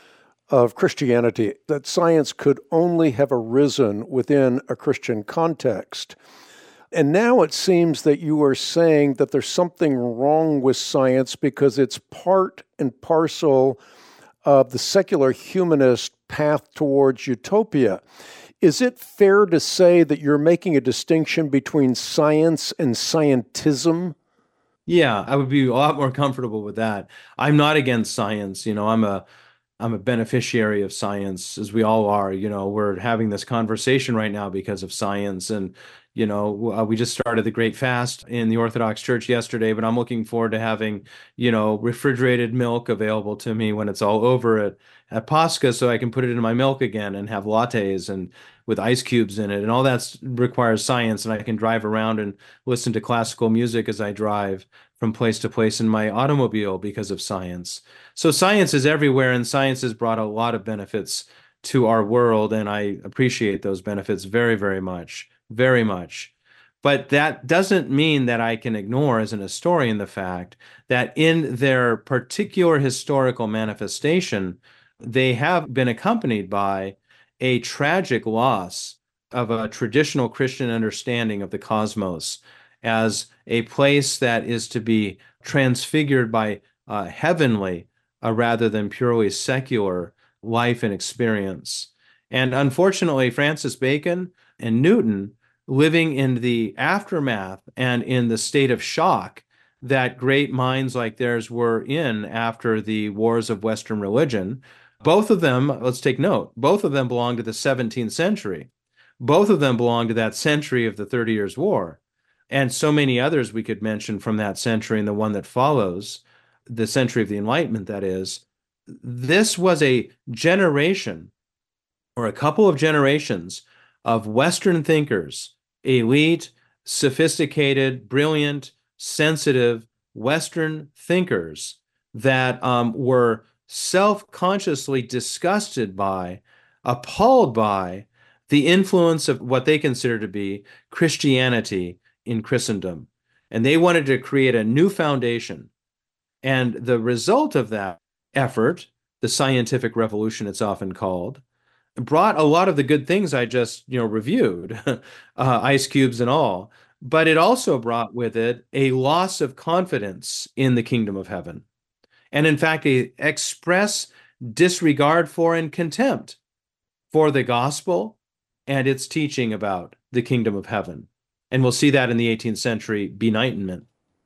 of Christianity, that science could only have arisen within a Christian context. And now it seems that you are saying that there's something wrong with science because it's part and parcel of the secular humanist path towards utopia. Is it fair to say that you're making a distinction between science and scientism? Yeah, I would be a lot more comfortable with that. I'm not against science. You know, I'm a I'm a beneficiary of science, as we all are. You know, we're having this conversation right now because of science. And, you know, uh, we just started the Great Fast in the Orthodox Church yesterday, but I'm looking forward to having, you know, refrigerated milk available to me when it's all over at, at Pascha, so I can put it in my milk again and have lattes and with ice cubes in it. And all that requires science. And I can drive around and listen to classical music as I drive from place to place in my automobile because of science. So science is everywhere, and science has brought a lot of benefits to our world, and I appreciate those benefits very, very much, very much. But that doesn't mean that I can ignore, as an historian, the fact that in their particular historical manifestation, they have been accompanied by a tragic loss of a traditional Christian understanding of the cosmos as a place that is to be transfigured by uh, heavenly uh, rather than purely secular life and experience. And unfortunately, Francis Bacon and Newton, living in the aftermath and in the state of shock that great minds like theirs were in after the wars of Western religion, both of them, let's take note, both of them belong to the seventeenth century. Both of them belong to that century of the Thirty Years' War. And so many others we could mention from that century and the one that follows, the century of the Enlightenment, that is. This was a generation or a couple of generations of Western thinkers, elite, sophisticated, brilliant, sensitive Western thinkers that um, were self-consciously disgusted by, appalled by the influence of what they consider to be Christianity in Christendom. And they wanted to create a new foundation. And the result of that effort, the scientific revolution it's often called, brought a lot of the good things I just, you know, reviewed, uh, ice cubes and all. But it also brought with it a loss of confidence in the kingdom of heaven. And in fact, a express disregard for and contempt for the gospel and its teaching about the kingdom of heaven. And we'll see that in the eighteenth century Benightment.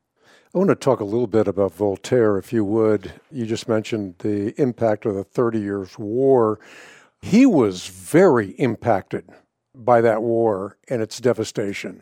I want to talk a little bit about Voltaire, if you would. You just mentioned the impact of the Thirty Years' War. He was very impacted by that war and its devastation.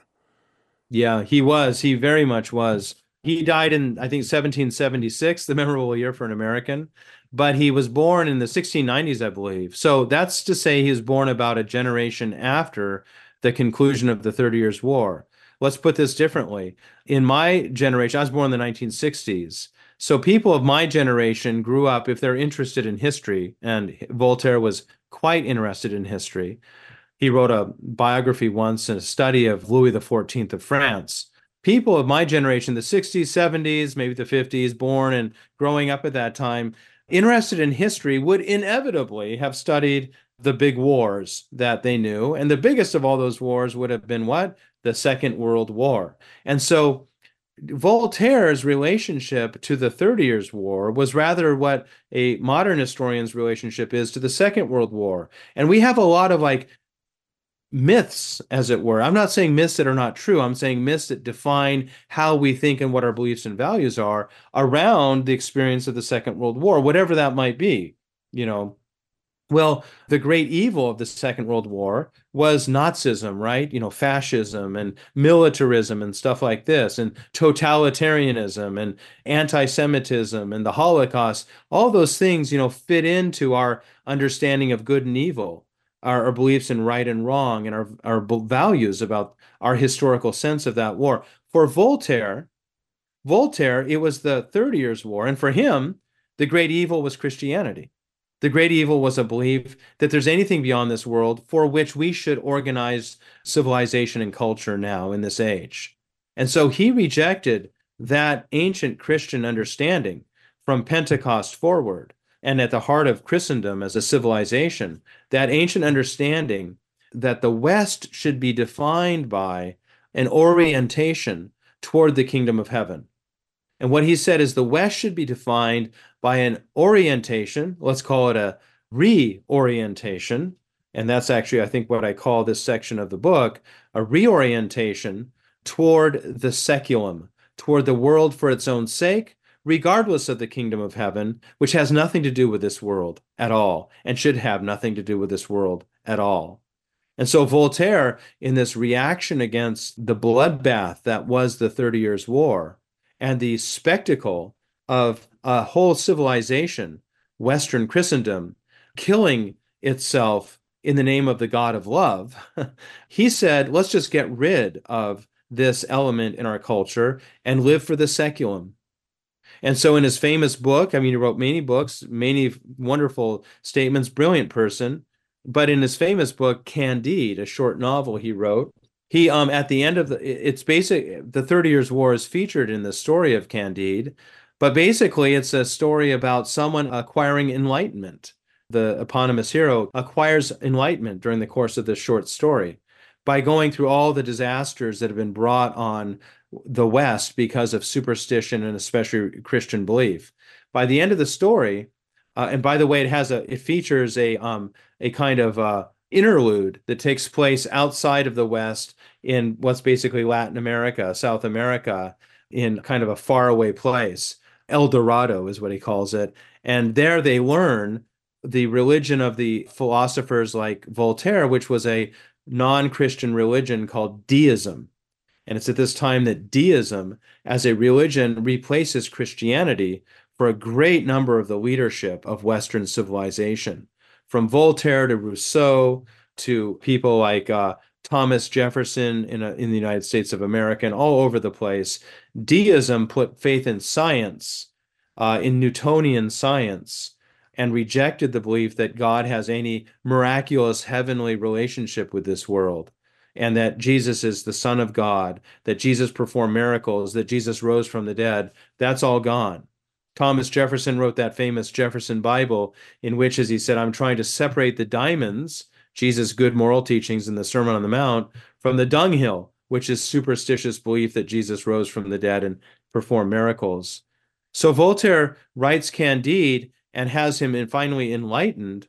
Yeah, he was. He very much was. He died in, I think, seventeen seventy-six, the memorable year for an American. But he was born in the sixteen nineties, I believe. So that's to say he was born about a generation after the conclusion of the Thirty Years' War. Let's put this differently. In my generation, I was born in the nineteen sixties. So people of my generation grew up, if they're interested in history, and Voltaire was quite interested in history. He wrote a biography once and a study of Louis the fourteenth of France. people of my generation, the sixties, seventies, maybe the fifties, born and growing up at that time, interested in history, would inevitably have studied the big wars that they knew. And the biggest of all those wars would have been what? The Second World War. And so Voltaire's relationship to the Thirty Years' War was rather what a modern historian's relationship is to the Second World War. And we have a lot of like myths, as it were. I'm not saying myths that are not true. I'm saying myths that define how we think and what our beliefs and values are around the experience of the Second World War, whatever that might be, you know. Well, the great evil of the Second World War was Nazism, right? You know, fascism and militarism and stuff like this, and totalitarianism and anti-Semitism and the Holocaust. All those things, you know, fit into our understanding of good and evil, our, our beliefs in right and wrong, and our, our values about our historical sense of that war. For Voltaire, Voltaire, it was the Thirty Years' War, and for him, the great evil was Christianity. The great evil was a belief that there's anything beyond this world for which we should organize civilization and culture now in this age. And so he rejected that ancient Christian understanding from Pentecost forward, and at the heart of Christendom as a civilization, that ancient understanding that the West should be defined by an orientation toward the kingdom of heaven. And what he said is the West should be defined by an orientation, let's call it a reorientation. And that's actually, I think, what I call this section of the book, a reorientation toward the seculum, toward the world for its own sake, regardless of the kingdom of heaven, which has nothing to do with this world at all, and should have nothing to do with this world at all. And so Voltaire, in this reaction against the bloodbath that was the Thirty Years' War, and the spectacle of a whole civilization, Western Christendom, killing itself in the name of the God of love, he said, let's just get rid of this element in our culture and live for the seculum. And so in his famous book, I mean, he wrote many books, many wonderful statements, brilliant person, but in his famous book, Candide, a short novel he wrote, He, um, at the end of the, it's basic, the Thirty Years' War is featured in the story of Candide, but basically it's a story about someone acquiring enlightenment. The eponymous hero acquires enlightenment during the course of this short story by going through all the disasters that have been brought on the West because of superstition and especially Christian belief. By the end of the story, uh, and by the way, it has a, it features a, um, a kind of, uh, interlude that takes place outside of the West in what's basically Latin America, South America, in kind of a faraway place. El Dorado is what he calls it. And there they learn the religion of the philosophers like Voltaire, which was a non-Christian religion called deism. And it's at this time that deism as a religion replaces Christianity for a great number of the leadership of Western civilization. From Voltaire to Rousseau to people like uh, Thomas Jefferson in, a, in the United States of America and all over the place, deism put faith in science, uh, in Newtonian science, and rejected the belief that God has any miraculous heavenly relationship with this world, and that Jesus is the Son of God, that Jesus performed miracles, that Jesus rose from the dead. That's all gone. Thomas Jefferson wrote that famous Jefferson Bible in which, as he said, I'm trying to separate the diamonds, Jesus' good moral teachings in the Sermon on the Mount, from the dunghill, which is superstitious belief that Jesus rose from the dead and performed miracles. So Voltaire writes Candide and has him finally enlightened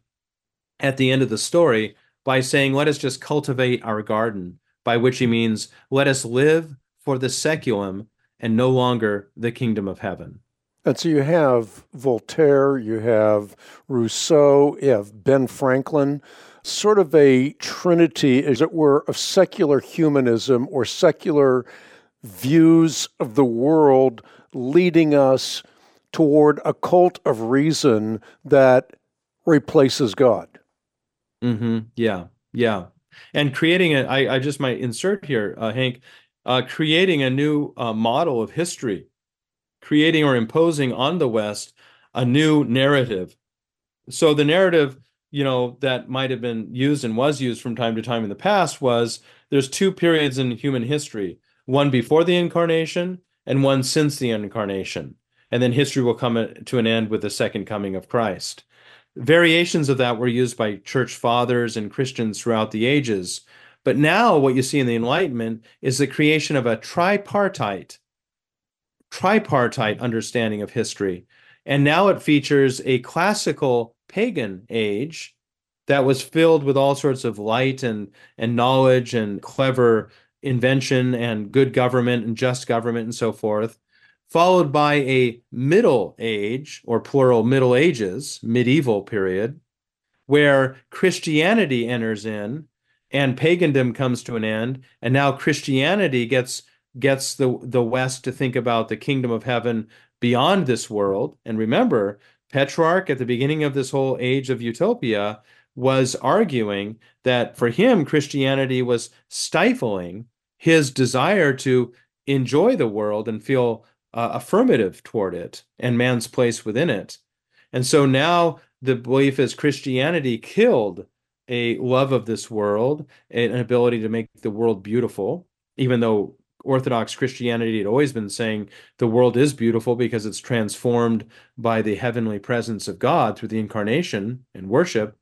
at the end of the story by saying, let us just cultivate our garden, by which he means, let us live for the seculum and no longer the kingdom of heaven. And so you have Voltaire, you have Rousseau, you have Ben Franklin, sort of a trinity, as it were, of secular humanism or secular views of the world leading us toward a cult of reason that replaces God. Mm-hmm. Yeah, yeah. And creating a, I, I just might insert here, uh, Hank, uh, creating a new uh, model of history, creating or imposing on the West a new narrative. So the narrative, you know, that might have been used and was used from time to time in the past was there's two periods in human history. one before the incarnation and one since the incarnation. And then history will come to an end with the second coming of Christ. Variations of that were used by church fathers and Christians throughout the ages. But now what you see in the Enlightenment is the creation of a tripartite, tripartite understanding of history. And now it features a classical pagan age that was filled with all sorts of light and, and knowledge and clever invention and good government and just government and so forth, followed by a middle age, or plural Middle Ages, medieval period, where Christianity enters in and pagandom comes to an end, and now Christianity gets gets the, the West to think about the kingdom of heaven beyond this world. And remember, Petrarch, at the beginning of this whole age of utopia, was arguing that for him, Christianity was stifling his desire to enjoy the world and feel uh, affirmative toward it and man's place within it. And so now the belief is Christianity killed a love of this world, an ability to make the world beautiful, even though Orthodox Christianity had always been saying the world is beautiful because it's transformed by the heavenly presence of God through the incarnation and worship.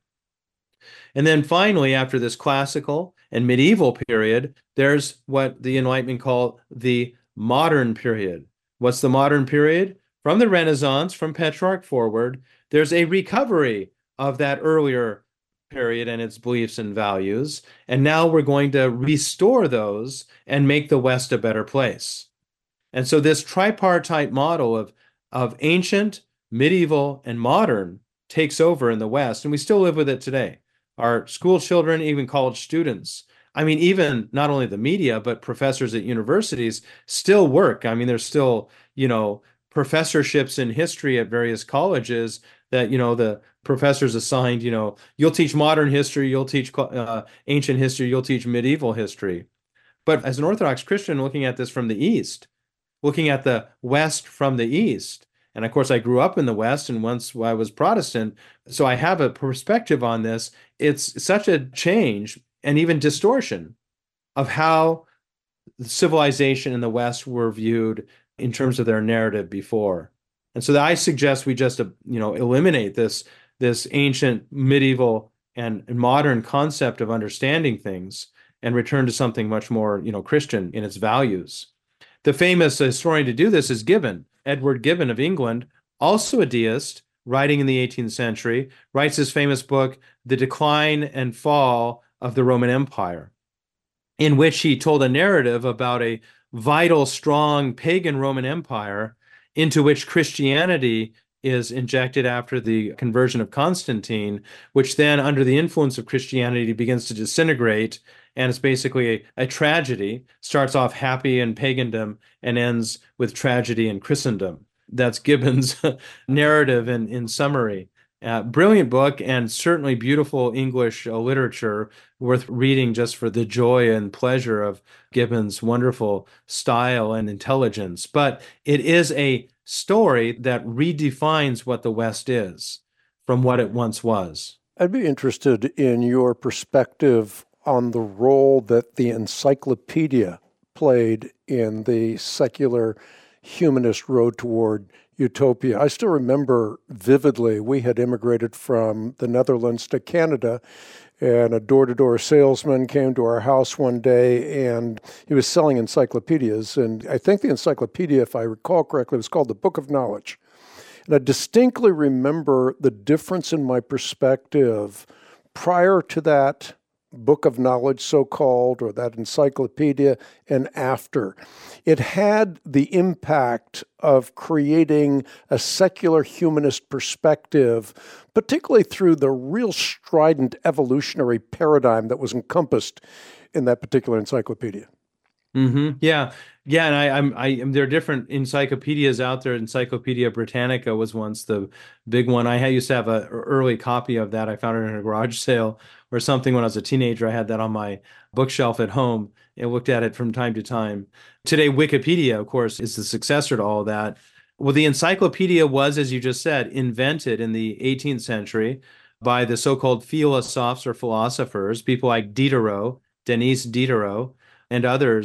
And then finally, after this classical and medieval period, there's what the Enlightenment call the modern period. What's the modern period? From the Renaissance, from Petrarch forward, there's a recovery of that earlier period and its beliefs and values. And now we're going to restore those and make the West a better place. And so this tripartite model of, of ancient, medieval, and modern takes over in the West, and we still live with it today. Our school children, even college students, I mean, even not only the media, but professors at universities still work. I mean, there's still, you know, professorships in history at various colleges that, you know, the professors assigned, you know, you'll teach modern history, you'll teach uh, ancient history, you'll teach medieval history. But as an Orthodox Christian looking at this from the East, looking at the West from the East, and of course I grew up in the West and once I was Protestant, so I have a perspective on this. It's such a change and even distortion of how civilization in the West were viewed in terms of their narrative before. And so I suggest we just, you know, eliminate this, this ancient, medieval, and modern concept of understanding things and return to something much more, you know, Christian in its values. The famous historian to do this is Gibbon, Edward Gibbon of England, also a deist, writing in the eighteenth century, writes his famous book, The Decline and Fall of the Roman Empire, in which he told a narrative about a vital, strong pagan Roman Empire into which Christianity is injected after the conversion of Constantine, which then, under the influence of Christianity, begins to disintegrate. And it's basically a, a tragedy, starts off happy in pagandom and ends with tragedy in Christendom. That's Gibbon's narrative in, in summary. Uh, brilliant book and certainly beautiful English uh, literature worth reading just for the joy and pleasure of Gibbon's wonderful style and intelligence. But it is a story that redefines what the West is from what it once was. I'd be interested in your perspective on the role that the encyclopedia played in the secular humanist road toward utopia. I still remember vividly, we had immigrated from the Netherlands to Canada, and a door-to-door salesman came to our house one day, and he was selling encyclopedias. And I think the encyclopedia, if I recall correctly, was called the Book of Knowledge. And I distinctly remember the difference in my perspective prior to that Book of Knowledge, so-called, or that encyclopedia, and after. It had the impact of creating a secular humanist perspective, particularly through the real strident evolutionary paradigm that was encompassed in that particular encyclopedia. Mm-hmm. Yeah. Yeah. And I, I'm, I, there are different encyclopedias out there. Encyclopedia Britannica was once the big one. I used to have an early copy of that. I found it in a garage sale or something when I was a teenager. I had that on my bookshelf at home and looked at it from time to time. Today, Wikipedia, of course, is the successor to all that. Well, the encyclopedia was, as you just said, invented in the eighteenth century by the so-called philosophes or philosophers, people like Diderot, Denis Diderot, and others,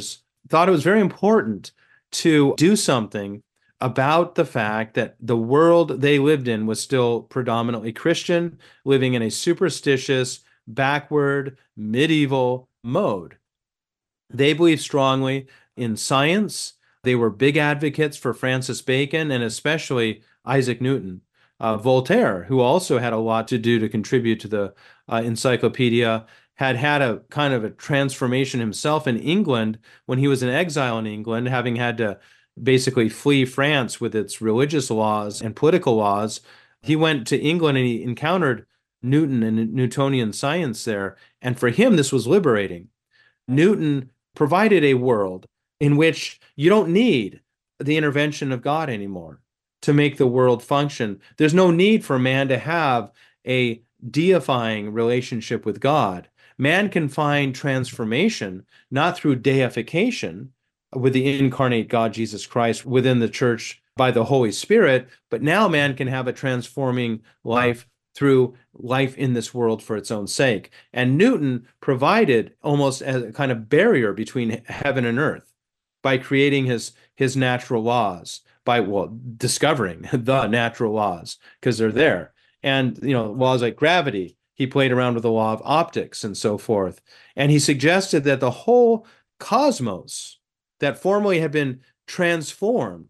thought it was very important to do something about the fact that the world they lived in was still predominantly Christian, living in a superstitious, backward, medieval mode. They believed strongly in science. They were big advocates for Francis Bacon and especially Isaac Newton. Uh, Voltaire, who also had a lot to do to contribute to the uh, encyclopedia, had had a kind of a transformation himself in England when he was in exile in England, having had to basically flee France with its religious laws and political laws. He went to England and he encountered Newton and Newtonian science there. And for him, this was liberating. Newton provided a world in which you don't need the intervention of God anymore to make the world function. There's no need for man to have a deifying relationship with God. Man can find transformation not through deification with the incarnate God, Jesus Christ, within the church by the Holy Spirit, but now man can have a transforming life through life in this world for its own sake. And Newton provided almost as a kind of barrier between heaven and earth by creating his, his natural laws, by, well, discovering the natural laws, because they're there. And, you know, laws like gravity, he played around with the law of optics and so forth. And he suggested that the whole cosmos that formerly had been transformed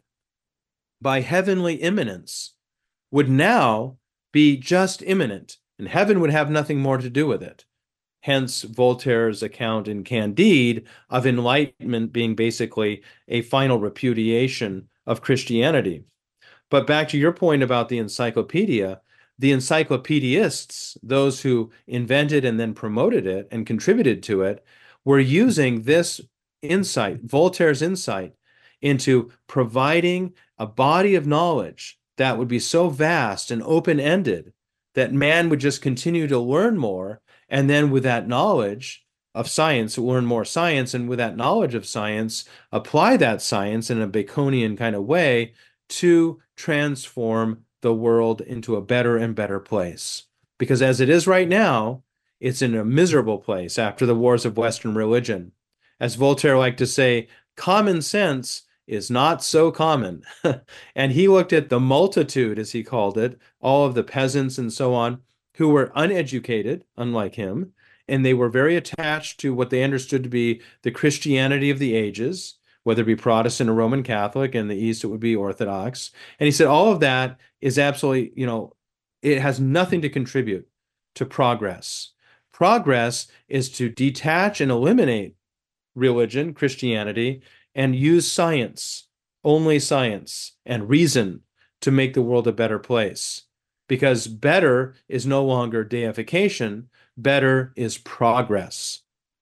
by heavenly immanence would now be just immanent, and heaven would have nothing more to do with it. Hence Voltaire's account in Candide of enlightenment being basically a final repudiation of Christianity. But back to your point about the encyclopedia, the encyclopedists, those who invented and then promoted it and contributed to it, were using this insight, Voltaire's insight, into providing a body of knowledge that would be so vast and open-ended that man would just continue to learn more, and then with that knowledge of science, learn more science, and with that knowledge of science, apply that science in a Baconian kind of way to transform the world into a better and better place. Because as it is right now, it's in a miserable place after the wars of Western religion. As Voltaire liked to say, common sense is not so common. And he looked at the multitude, as he called it, all of the peasants and so on, who were uneducated, unlike him, and they were very attached to what they understood to be the Christianity of the ages, whether it be Protestant or Roman Catholic. In the East, it would be Orthodox. And he said all of that is absolutely, you know, it has nothing to contribute to progress. Progress is to detach and eliminate religion, Christianity, and use science, only science, and reason to make the world a better place. Because better is no longer deification, better is progress,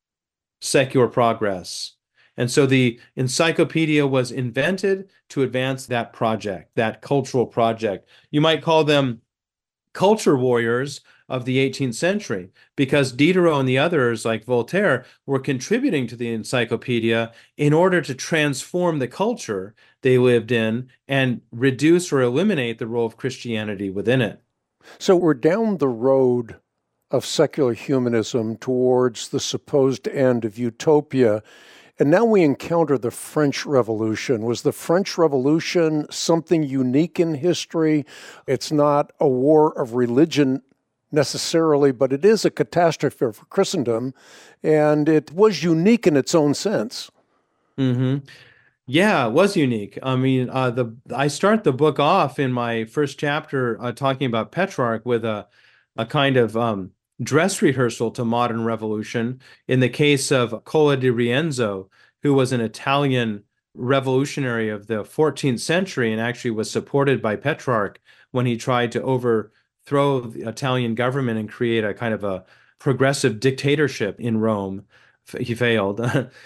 secular progress. And so the encyclopedia was invented to advance that project, that cultural project. You might call them culture warriors of the eighteenth century, because Diderot and the others, like Voltaire, were contributing to the encyclopedia in order to transform the culture they lived in and reduce or eliminate the role of Christianity within it. So we're down the road of secular humanism towards the supposed end of utopia. And now we encounter the French Revolution. Was the French Revolution something unique in history? It's not a war of religion necessarily, but it is a catastrophe for Christendom, and it was unique in its own sense. Mm-hmm. Yeah, it was unique. I mean, uh, the I start the book off in my first chapter uh, talking about Petrarch with a a kind of um, dress rehearsal to modern revolution in the case of Cola di Rienzo, who was an Italian revolutionary of the fourteenth century and actually was supported by Petrarch when he tried to overthrow the Italian government and create a kind of a progressive dictatorship in Rome. He failed.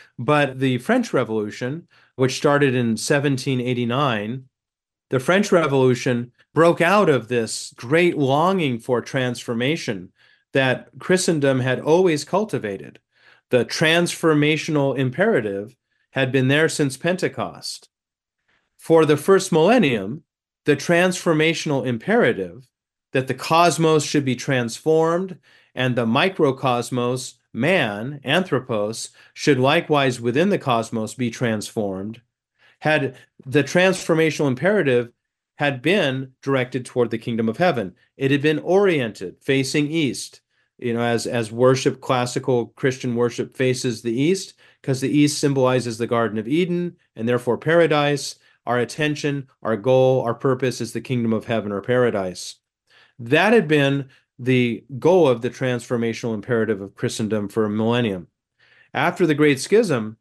But the French Revolution, which started in seventeen eighty-nine, the French Revolution broke out of this great longing for transformation that Christendom had always cultivated. The transformational imperative had been there since Pentecost. For the first millennium, the transformational imperative that the cosmos should be transformed and the microcosmos man, anthropos, should likewise within the cosmos be transformed, had the transformational imperative had been directed toward the kingdom of heaven. It had been oriented, facing east, you know, as, as worship, classical Christian worship faces the east, because the east symbolizes the Garden of Eden and therefore paradise. Our attention, our goal, our purpose is the kingdom of heaven or paradise. That had been the goal of the transformational imperative of Christendom for a millennium. After the Great Schism,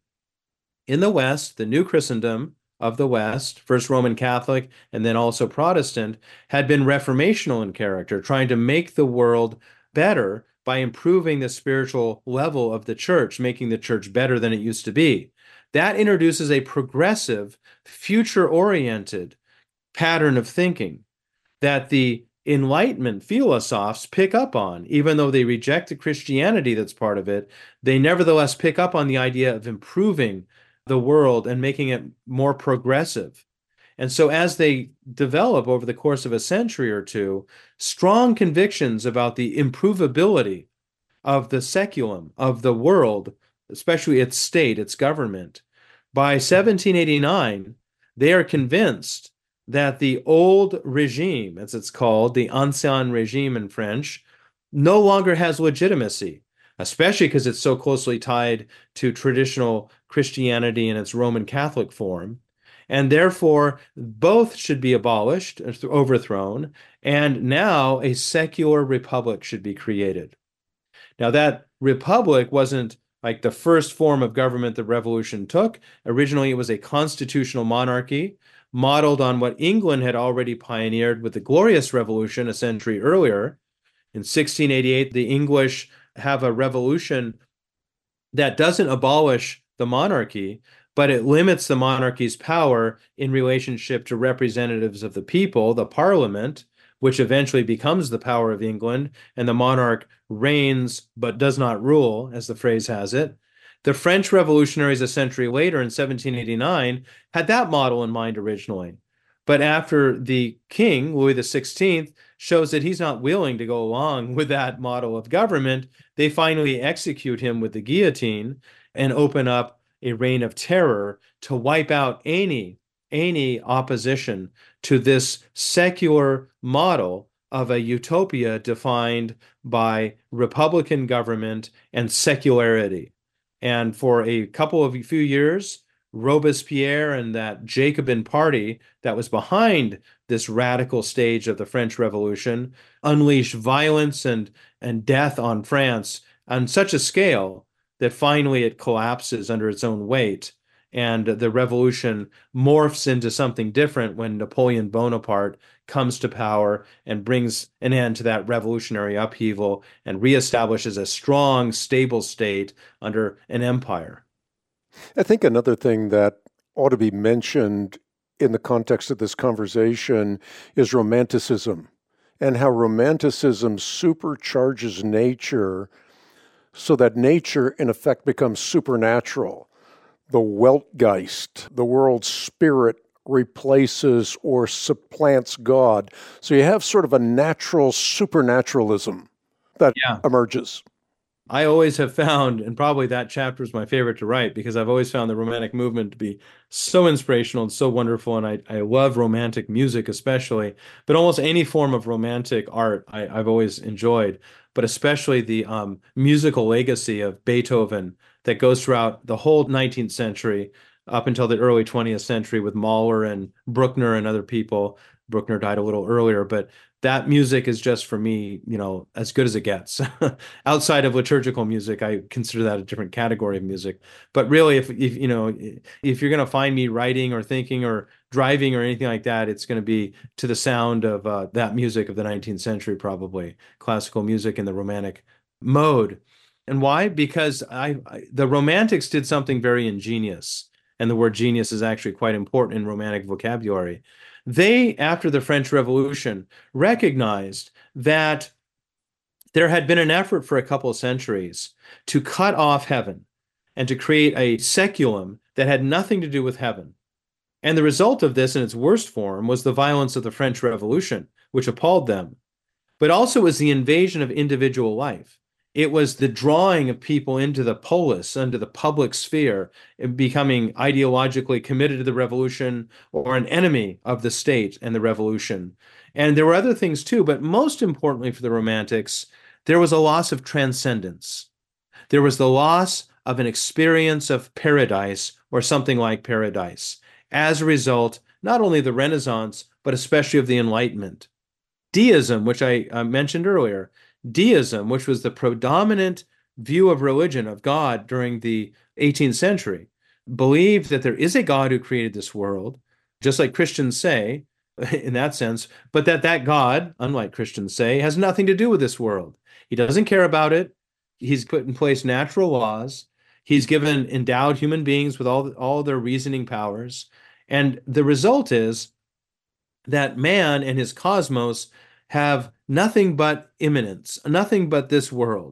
in the West, the new Christendom of the West, first Roman Catholic and then also Protestant, had been reformational in character, trying to make the world better by improving the spiritual level of the church, making the church better than it used to be. That introduces a progressive, future-oriented pattern of thinking that the Enlightenment philosophes pick up on. Even though they reject the Christianity that's part of it, they nevertheless pick up on the idea of improving the world and making it more progressive. And so as they develop over the course of a century or two, strong convictions about the improvability of the seculum, of the world, especially its state, its government, by seventeen eighty-nine, they are convinced that the old regime, as it's called, the ancien regime in French, no longer has legitimacy, especially because it's so closely tied to traditional Christianity in its Roman Catholic form. And therefore, both should be abolished, overthrown, and now a secular republic should be created. Now, that republic wasn't like the first form of government the revolution took. Originally, it was a constitutional monarchy modeled on what England had already pioneered with the Glorious Revolution a century earlier. In sixteen eighty-eight, the English have a revolution that doesn't abolish the monarchy, but it limits the monarchy's power in relationship to representatives of the people, the parliament, which eventually becomes the power of England, and the monarch reigns but does not rule, as the phrase has it. The French revolutionaries a century later in seventeen eighty-nine had that model in mind originally. But after the king, Louis the sixteenth, shows that he's not willing to go along with that model of government, they finally execute him with the guillotine and open up a reign of terror to wipe out any, any opposition to this secular model of a utopia defined by republican government and secularity. And for a couple of few years, Robespierre and that Jacobin party that was behind this radical stage of the French Revolution unleashed violence and, and death on France on such a scale that finally it collapses under its own weight. And the revolution morphs into something different when Napoleon Bonaparte comes to power and brings an end to that revolutionary upheaval and reestablishes a strong, stable state under an empire. I think another thing that ought to be mentioned in the context of this conversation is Romanticism, and how Romanticism supercharges nature so that nature, in effect, becomes supernatural. The Weltgeist, the world spirit, replaces or supplants God. So you have sort of a natural supernaturalism that yeah. emerges. I always have found, and probably that chapter is my favorite to write, because I've always found the Romantic movement to be so inspirational and so wonderful, and I, I love Romantic music especially, but almost any form of Romantic art I, I've always enjoyed, but especially the um, musical legacy of Beethoven that goes throughout the whole nineteenth century up until the early twentieth century with Mahler and Bruckner and other people. Bruckner died a little earlier, but that music is just, for me, you know, as good as it gets. Outside of liturgical music, I consider that a different category of music. But really, if, if you know, if you're going to find me writing or thinking or driving or anything like that, it's going to be to the sound of uh, that music of the nineteenth century, probably classical music in the Romantic mode. And why? Because I, I the Romantics did something very ingenious, and the word genius is actually quite important in Romantic vocabulary. They, after the French Revolution, recognized that there had been an effort for a couple of centuries to cut off heaven and to create a seculum that had nothing to do with heaven. And the result of this in its worst form was the violence of the French Revolution, which appalled them, but also was the invasion of individual life. It was the drawing of people into the polis, into the public sphere, and becoming ideologically committed to the revolution or an enemy of the state and the revolution. And there were other things too, but most importantly for the Romantics, there was a loss of transcendence. There was the loss of an experience of paradise or something like paradise as a result, not only of the Renaissance, but especially of the Enlightenment. Deism, which I uh, mentioned earlier, deism, which was the predominant view of religion, of God during the eighteenth century, believed that there is a God who created this world, just like Christians say, in that sense, but that that God, unlike Christians say, has nothing to do with this world. He doesn't care about it. He's put in place natural laws. He's given endowed human beings with all, all their reasoning powers. And the result is that man and his cosmos have nothing but immanence, nothing but this world.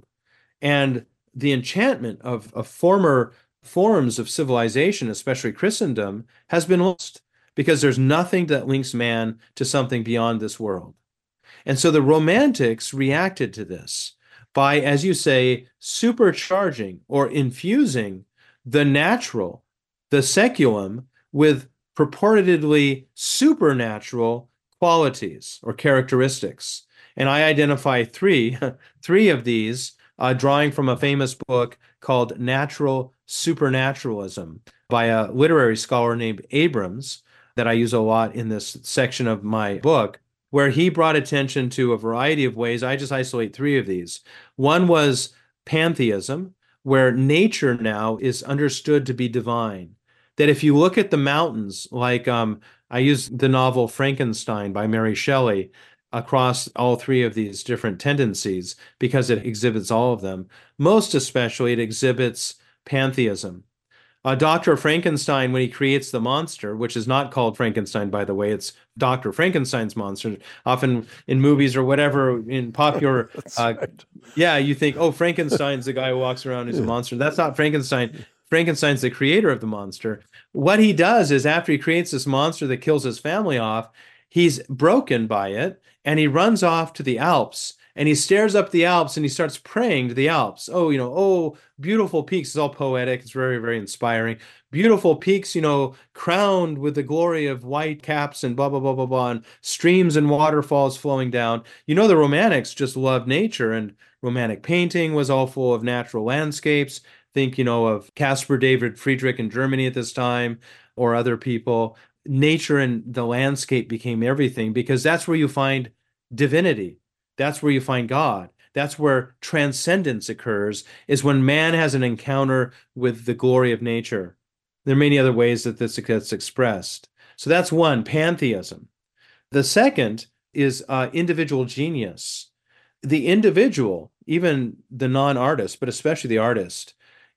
And the enchantment of, of former forms of civilization, especially Christendom, has been lost because there's nothing that links man to something beyond this world. And so the Romantics reacted to this by, as you say, supercharging or infusing the natural, the seculum, with purportedly supernatural qualities or characteristics. And I identify three, three of these, uh, drawing from a famous book called Natural Supernaturalism by a literary scholar named Abrams that I use a lot in this section of my book, where he brought attention to a variety of ways. I just isolate three of these. One was pantheism, where nature now is understood to be divine. That if you look at the mountains, like um, I use the novel Frankenstein by Mary Shelley across all three of these different tendencies because it exhibits all of them. Most especially, it exhibits pantheism. Uh, Doctor Frankenstein, when he creates the monster, which is not called Frankenstein, by the way, it's Doctor Frankenstein's monster. Often in movies or whatever, in popular, uh, right. yeah, you think, oh, Frankenstein's the guy who walks around who's yeah. a monster. That's not Frankenstein. Frankenstein's the creator of the monster. What he does is after he creates this monster that kills his family off, he's broken by it, and he runs off to the Alps. And he stares up the Alps and he starts praying to the Alps. Oh, you know, oh, beautiful peaks. It's all poetic. It's very, very inspiring. Beautiful peaks, you know, crowned with the glory of white caps and blah, blah, blah, blah, blah, and streams and waterfalls flowing down. You know, the Romantics just loved nature, and Romantic painting was all full of natural landscapes. Think, you know, of Caspar David Friedrich in Germany at this time, or other people. Nature and the landscape became everything because that's where you find divinity. That's where you find God. That's where transcendence occurs, is when man has an encounter with the glory of nature. There are many other ways that this gets expressed. So that's one, pantheism. The second is uh, individual genius. The individual, even the non-artist, but especially the artist,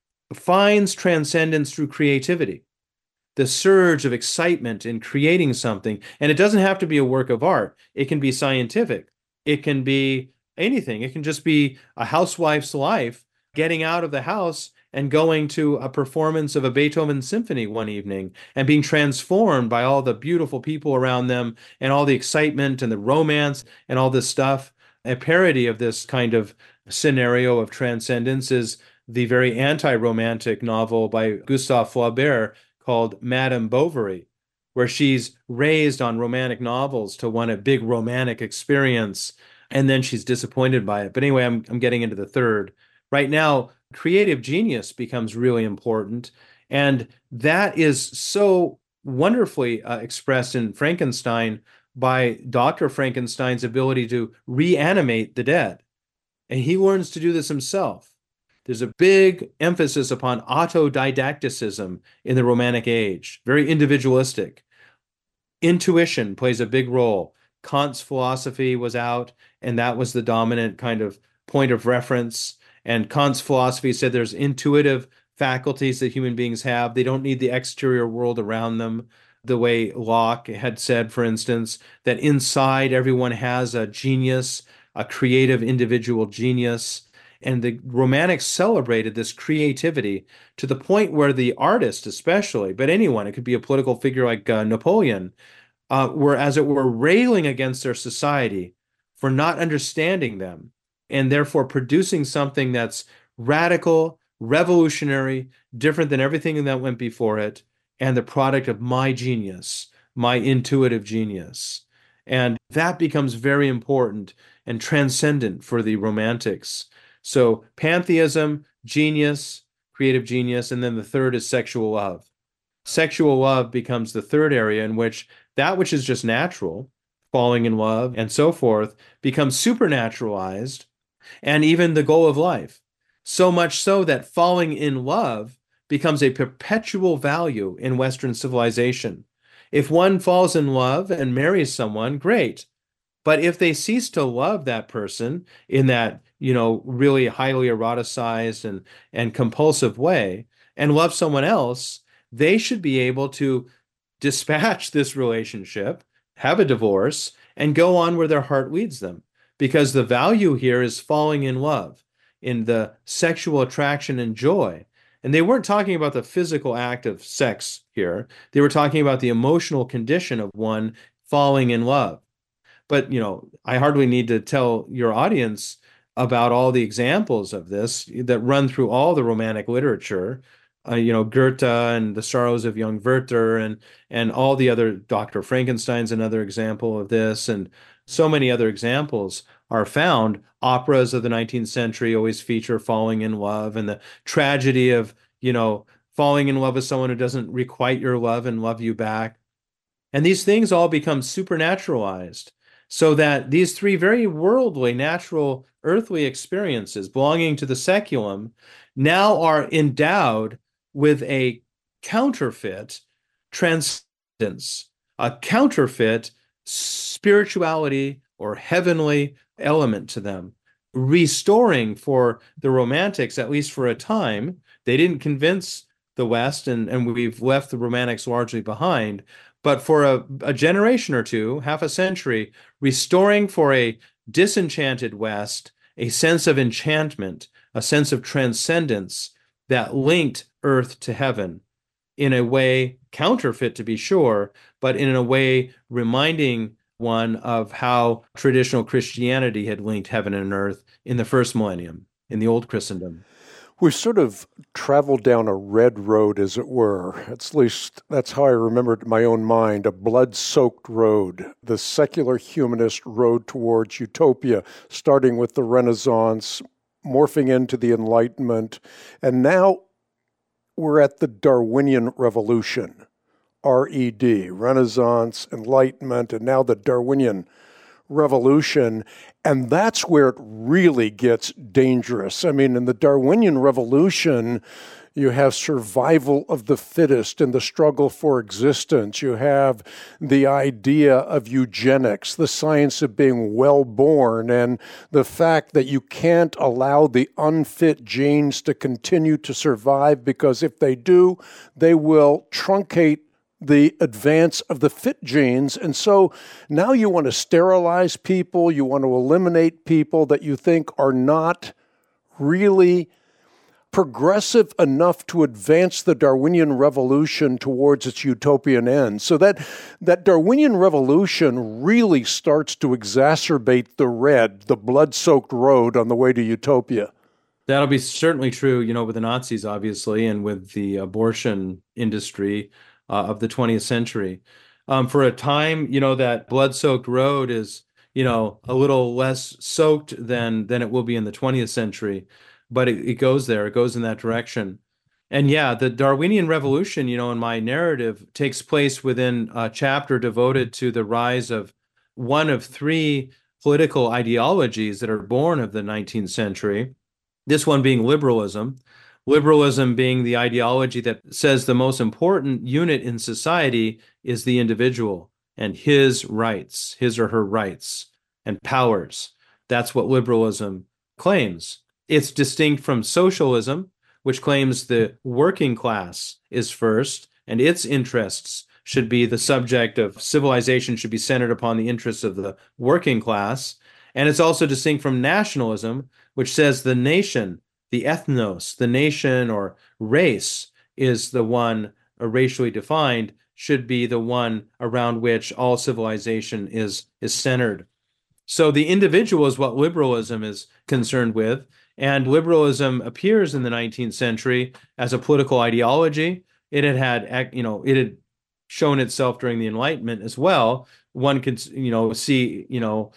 finds transcendence through creativity. The surge of excitement in creating something. And it doesn't have to be a work of art. It can be scientific. It can be anything. It can just be a housewife's life, getting out of the house and going to a performance of a Beethoven symphony one evening and being transformed by all the beautiful people around them and all the excitement and the romance and all this stuff. A parody of this kind of scenario of transcendence is the very anti-romantic novel by Gustave Flaubert called Madame Bovary, where she's raised on romantic novels to want a big romantic experience, and then she's disappointed by it. But anyway, I'm I'm getting into the third. Right now, creative genius becomes really important, and that is so wonderfully uh, expressed in Frankenstein by Doctor Frankenstein's ability to reanimate the dead. And he learns to do this himself. There's a big emphasis upon autodidacticism in the Romantic age, very individualistic. Intuition plays a big role. Kant's philosophy was out, and that was the dominant kind of point of reference. And Kant's philosophy said there's intuitive faculties that human beings have. They don't need the exterior world around them, the way Locke had said, for instance, that inside everyone has a genius, a creative individual genius. And the Romantics celebrated this creativity to the point where the artist especially, but anyone, it could be a political figure like uh, Napoleon, uh, were, as it were, railing against their society for not understanding them, and therefore producing something that's radical, revolutionary, different than everything that went before it, and the product of my genius, my intuitive genius. And that becomes very important and transcendent for the Romantics. So pantheism, genius, creative genius, and then the third is sexual love. Sexual love becomes the third area in which that which is just natural, falling in love and so forth, becomes supernaturalized and even the goal of life. So much so that falling in love becomes a perpetual value in Western civilization. If one falls in love and marries someone, great. But if they cease to love that person in that, you know, really highly eroticized and, and compulsive way and love someone else, they should be able to dispatch this relationship, have a divorce, and go on where their heart leads them. Because the value here is falling in love, in the sexual attraction and joy. And they weren't talking about the physical act of sex here. They were talking about the emotional condition of one falling in love. But, you know, I hardly need to tell your audience about all the examples of this that run through all the Romantic literature. Uh, you know, Goethe and The Sorrows of Young Werther and and all the other, Doctor Frankenstein's another example of this, and so many other examples are found. Operas of the nineteenth century always feature falling in love and the tragedy of, you know, falling in love with someone who doesn't requite your love and love you back. And these things all become supernaturalized, so that these three very worldly, natural, earthly experiences belonging to the seculum now are endowed with a counterfeit transcendence, a counterfeit spirituality or heavenly element to them, restoring for the Romantics, at least for a time. They didn't convince the West, and, and we've left the Romantics largely behind. But for a, a generation or two, half a century, restoring for a disenchanted West a sense of enchantment, a sense of transcendence that linked earth to heaven in a way counterfeit, to be sure, but in a way reminding one of how traditional Christianity had linked heaven and earth in the first millennium, in the old Christendom. We've sort of traveled down a red road, as it were. At least that's how I remember it in my own mind, a blood-soaked road, the secular humanist road towards utopia, starting with the Renaissance, morphing into the Enlightenment, and now we're at the Darwinian Revolution, R E D, Renaissance, Enlightenment, and now the Darwinian Revolution. And that's where it really gets dangerous. I mean, in the Darwinian Revolution, you have survival of the fittest and the struggle for existence. You have the idea of eugenics, the science of being well-born, and the fact that you can't allow the unfit genes to continue to survive, because if they do, they will truncate the advance of the fit genes. And so now you want to sterilize people, you want to eliminate people that you think are not really progressive enough to advance the Darwinian revolution towards its utopian end. So that, that Darwinian revolution really starts to exacerbate the red, the blood-soaked road on the way to utopia. That'll be certainly true, you know, with the Nazis, obviously, and with the abortion industry uh, of the twentieth century. Um, for a time, you know, that blood-soaked road is, you know, a little less soaked than than it will be in the twentieth century, but it, it goes there, it goes in that direction. And yeah, the Darwinian revolution, you know, in my narrative, takes place within a chapter devoted to the rise of one of three political ideologies that are born of the nineteenth century. This one being liberalism. Liberalism being the ideology that says the most important unit in society is the individual and his rights, his or her rights and powers. That's what liberalism claims. It's distinct from socialism, which claims the working class is first and its interests should be the subject of civilization, should be centered upon the interests of the working class. And it's also distinct from nationalism, which says the nation, the ethnos, the nation or race is the one uh, racially defined, should be the one around which all civilization is, is centered. So the individual is what liberalism is concerned with. And liberalism appears in the nineteenth century as a political ideology. It had had, you know, it had shown itself during the Enlightenment as well. One could, you know, see, you know,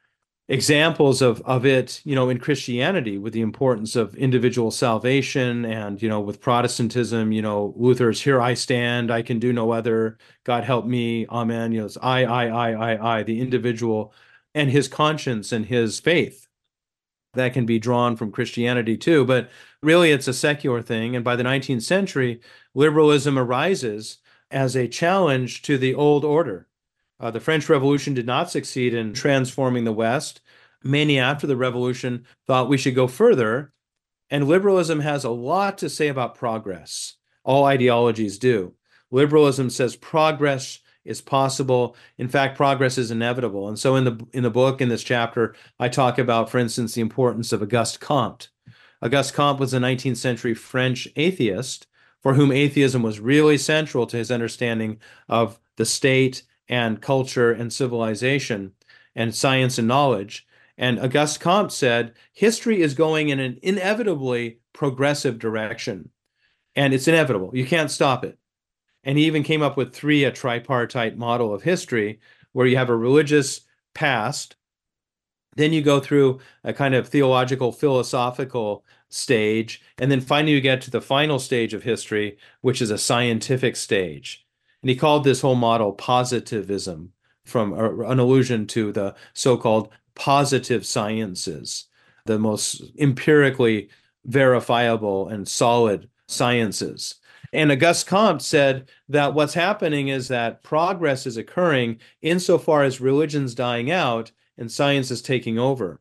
examples of of it, you know, in Christianity with the importance of individual salvation, and, you know, with Protestantism, you know, Luther's "Here I stand, I can do no other, God help me, amen." You know, it's I, I, I, I, I, the individual and his conscience and his faith. That can be drawn from Christianity too, but really it's a secular thing. And by the nineteenth century, liberalism arises as a challenge to the old order. Uh, the French Revolution did not succeed in transforming the West. Many after the Revolution thought we should go further, and liberalism has a lot to say about progress. All ideologies do. Liberalism says progress is possible. In fact, progress is inevitable. And so in the in the book, in this chapter, I talk about, for instance, the importance of Auguste Comte. Auguste Comte was a nineteenth century French atheist for whom atheism was really central to his understanding of the state and culture and civilization and science and knowledge. And Auguste Comte said, history is going in an inevitably progressive direction. And it's inevitable. You can't stop it. And he even came up with three, a tripartite model of history, where you have a religious past, then you go through a kind of theological, philosophical stage, and then finally you get to the final stage of history, which is a scientific stage. And he called this whole model positivism, from an allusion to the so-called positive sciences, the most empirically verifiable and solid sciences. And Auguste Comte said that what's happening is that progress is occurring insofar as religion's dying out and science is taking over.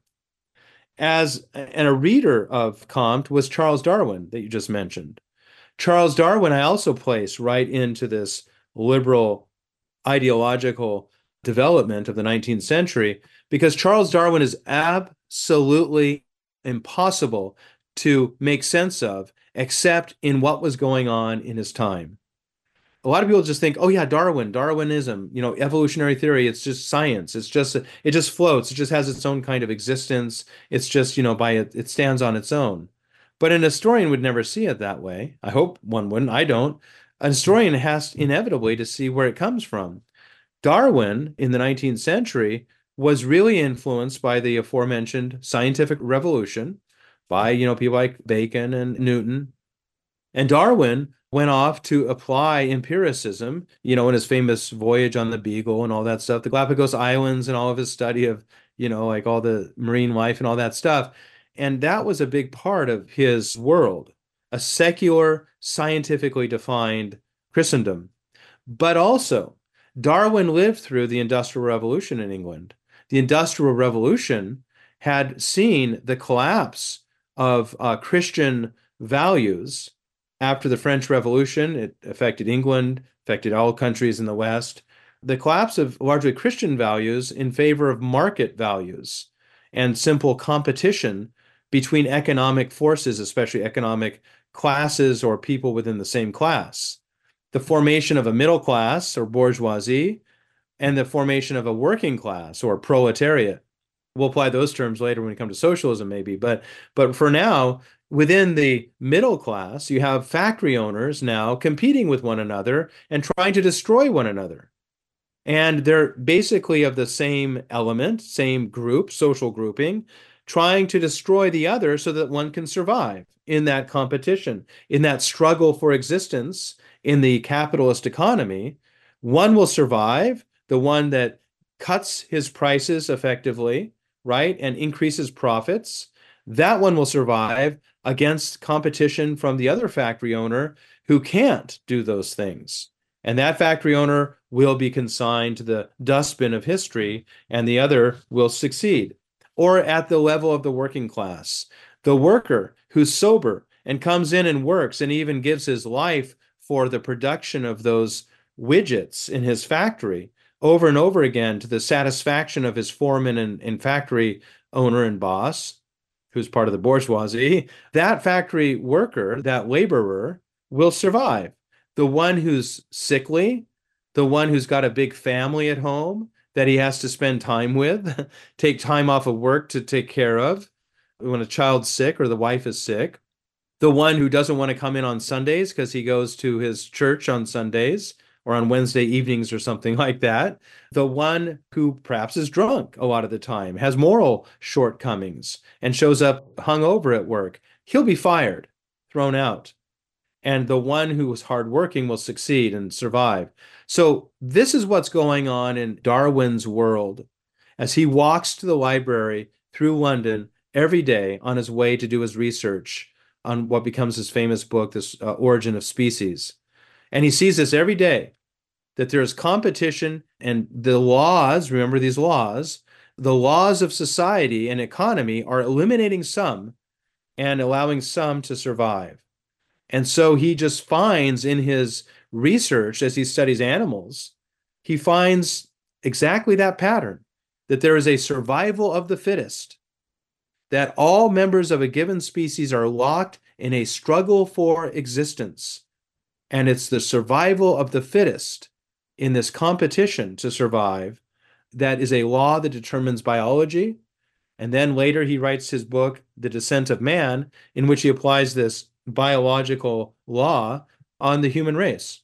As and a reader of Comte was Charles Darwin, that you just mentioned. Charles Darwin, I also place right into this liberal ideological development of the nineteenth century, because Charles Darwin is absolutely impossible to make sense of except in what was going on in his time. A lot of people just think, oh yeah, Darwin, Darwinism, you know, evolutionary theory, it's just science. It's just, it just floats. It just has its own kind of existence. It's just, you know, by it, it stands on its own. But an historian would never see it that way. I hope one wouldn't. I don't. A historian has inevitably to see where it comes from. Darwin in the nineteenth century was really influenced by the aforementioned scientific revolution, by, you know, people like Bacon and Newton. And Darwin went off to apply empiricism, you know, in his famous voyage on the Beagle and all that stuff, the Galapagos Islands, and all of his study of, you know, like all the marine life and all that stuff. And that was a big part of his world, a secular, scientifically defined Christendom. But also, Darwin lived through the Industrial Revolution in England. The Industrial Revolution had seen the collapse of uh, Christian values after the French Revolution. It affected England, affected all countries in the West. The collapse of largely Christian values in favor of market values and simple competition between economic forces, especially economic classes or people within the same class. The formation of a middle class or bourgeoisie and the formation of a working class or proletariat. We'll apply those terms later when we come to socialism, maybe. But, but for now, within the middle class, you have factory owners now competing with one another and trying to destroy one another. And they're basically of the same element, same group, social grouping, trying to destroy the other so that one can survive in that competition, in that struggle for existence in the capitalist economy. One will survive, the one that cuts his prices effectively, right, and increases profits. That one will survive against competition from the other factory owner who can't do those things. And that factory owner will be consigned to the dustbin of history, and the other will succeed. Or at the level of the working class, the worker who's sober and comes in and works and even gives his life for the production of those widgets in his factory over and over again to the satisfaction of his foreman and, and factory owner and boss, who's part of the bourgeoisie, that factory worker, that laborer, will survive. The one who's sickly, the one who's got a big family at home, that he has to spend time with, take time off of work to take care of when a child's sick or the wife is sick. The one who doesn't want to come in on Sundays because he goes to his church on Sundays or on Wednesday evenings or something like that. The one who perhaps is drunk a lot of the time, has moral shortcomings, and shows up hungover at work. He'll be fired, thrown out. And the one who was hardworking will succeed and survive. So this is what's going on in Darwin's world as he walks to the library through London every day on his way to do his research on what becomes his famous book, this uh, Origin of Species. And he sees this every day, that there's competition and the laws, remember these laws, the laws of society and economy are eliminating some and allowing some to survive. And so he just finds in his research, as he studies animals, he finds exactly that pattern, that there is a survival of the fittest, that all members of a given species are locked in a struggle for existence. And it's the survival of the fittest in this competition to survive that is a law that determines biology. And then later he writes his book, The Descent of Man, in which he applies this biological law on the human race.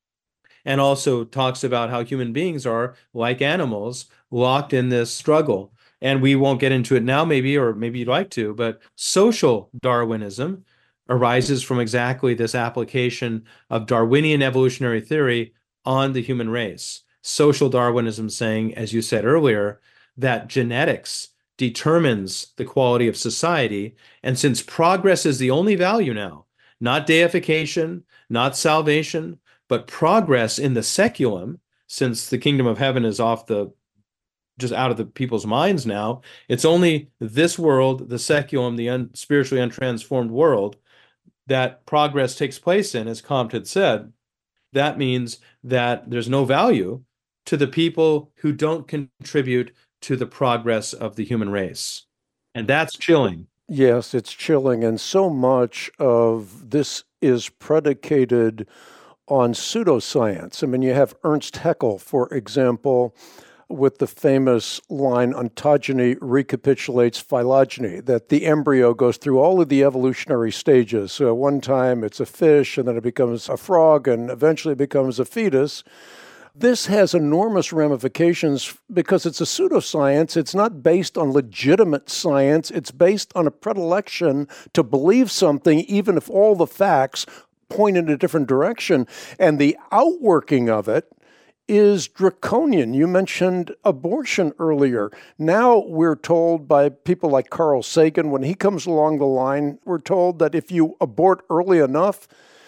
And also talks about how human beings are, like animals, locked in this struggle. And we won't get into it now, maybe, or maybe you'd like to, but social Darwinism arises from exactly this application of Darwinian evolutionary theory on the human race. Social Darwinism saying, as you said earlier, that genetics determines the quality of society. And since progress is the only value now, not deification, not salvation, but progress in the seculum, since the kingdom of heaven is off the, just out of the people's minds now, it's only this world, the seculum, the un, spiritually untransformed world, that progress takes place in, as Comte had said. That means that there's no value to the people who don't contribute to the progress of the human race. And that's chilling. Yes, it's chilling. And so much of this is predicated on pseudoscience. I mean, you have Ernst Haeckel, for example, with the famous line, ontogeny recapitulates phylogeny, that the embryo goes through all of the evolutionary stages. So at one time it's a fish, and then it becomes a frog, and eventually it becomes a fetus. This has enormous ramifications because it's a pseudoscience. It's not based on legitimate science. It's based on a predilection to believe something, even if all the facts point in a different direction. And the outworking of it is draconian. You mentioned abortion earlier. Now we're told by people like Carl Sagan, when he comes along the line, we're told that if you abort early enough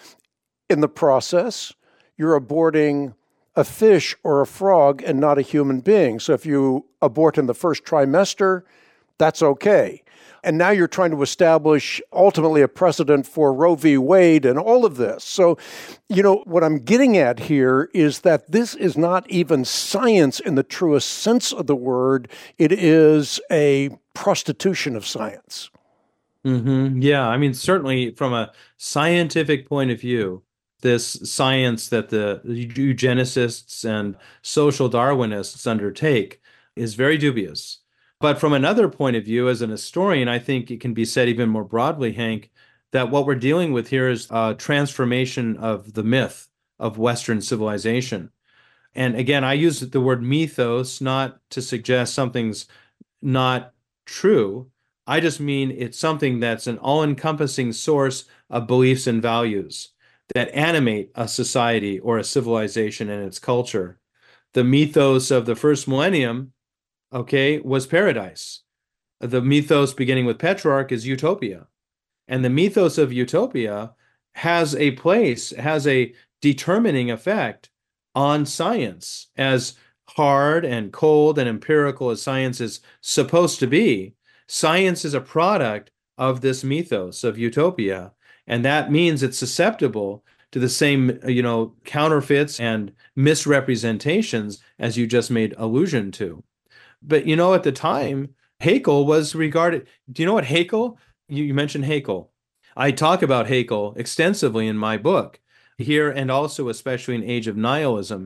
in the process, you're aborting a fish or a frog and not a human being. So if you abort in the first trimester, that's okay. And now you're trying to establish ultimately a precedent for Roe v. Wade and all of this. So, you know, what I'm getting at here is that this is not even science in the truest sense of the word. It is a prostitution of science. Mm-hmm. Yeah, I mean, certainly from a scientific point of view, this science that the eugenicists and social Darwinists undertake is very dubious. But from another point of view, as an historian, I think it can be said even more broadly, Hank, that what we're dealing with here is a transformation of the myth of Western civilization. And again, I use the word mythos not to suggest something's not true. I just mean it's something that's an all-encompassing source of beliefs and values that animate a society or a civilization and its culture. The mythos of the first millennium, okay, was paradise. The mythos beginning with Petrarch is utopia. And the mythos of utopia has a place, has a determining effect on science. As hard and cold and empirical as science is supposed to be, science is a product of this mythos of utopia. And that means it's susceptible to the same, you know, counterfeits and misrepresentations as you just made allusion to. But, you know, at the time, Haeckel was regarded. Do you know what Haeckel? You, you mentioned Haeckel. I talk about Haeckel extensively in my book here, and also especially in Age of Nihilism.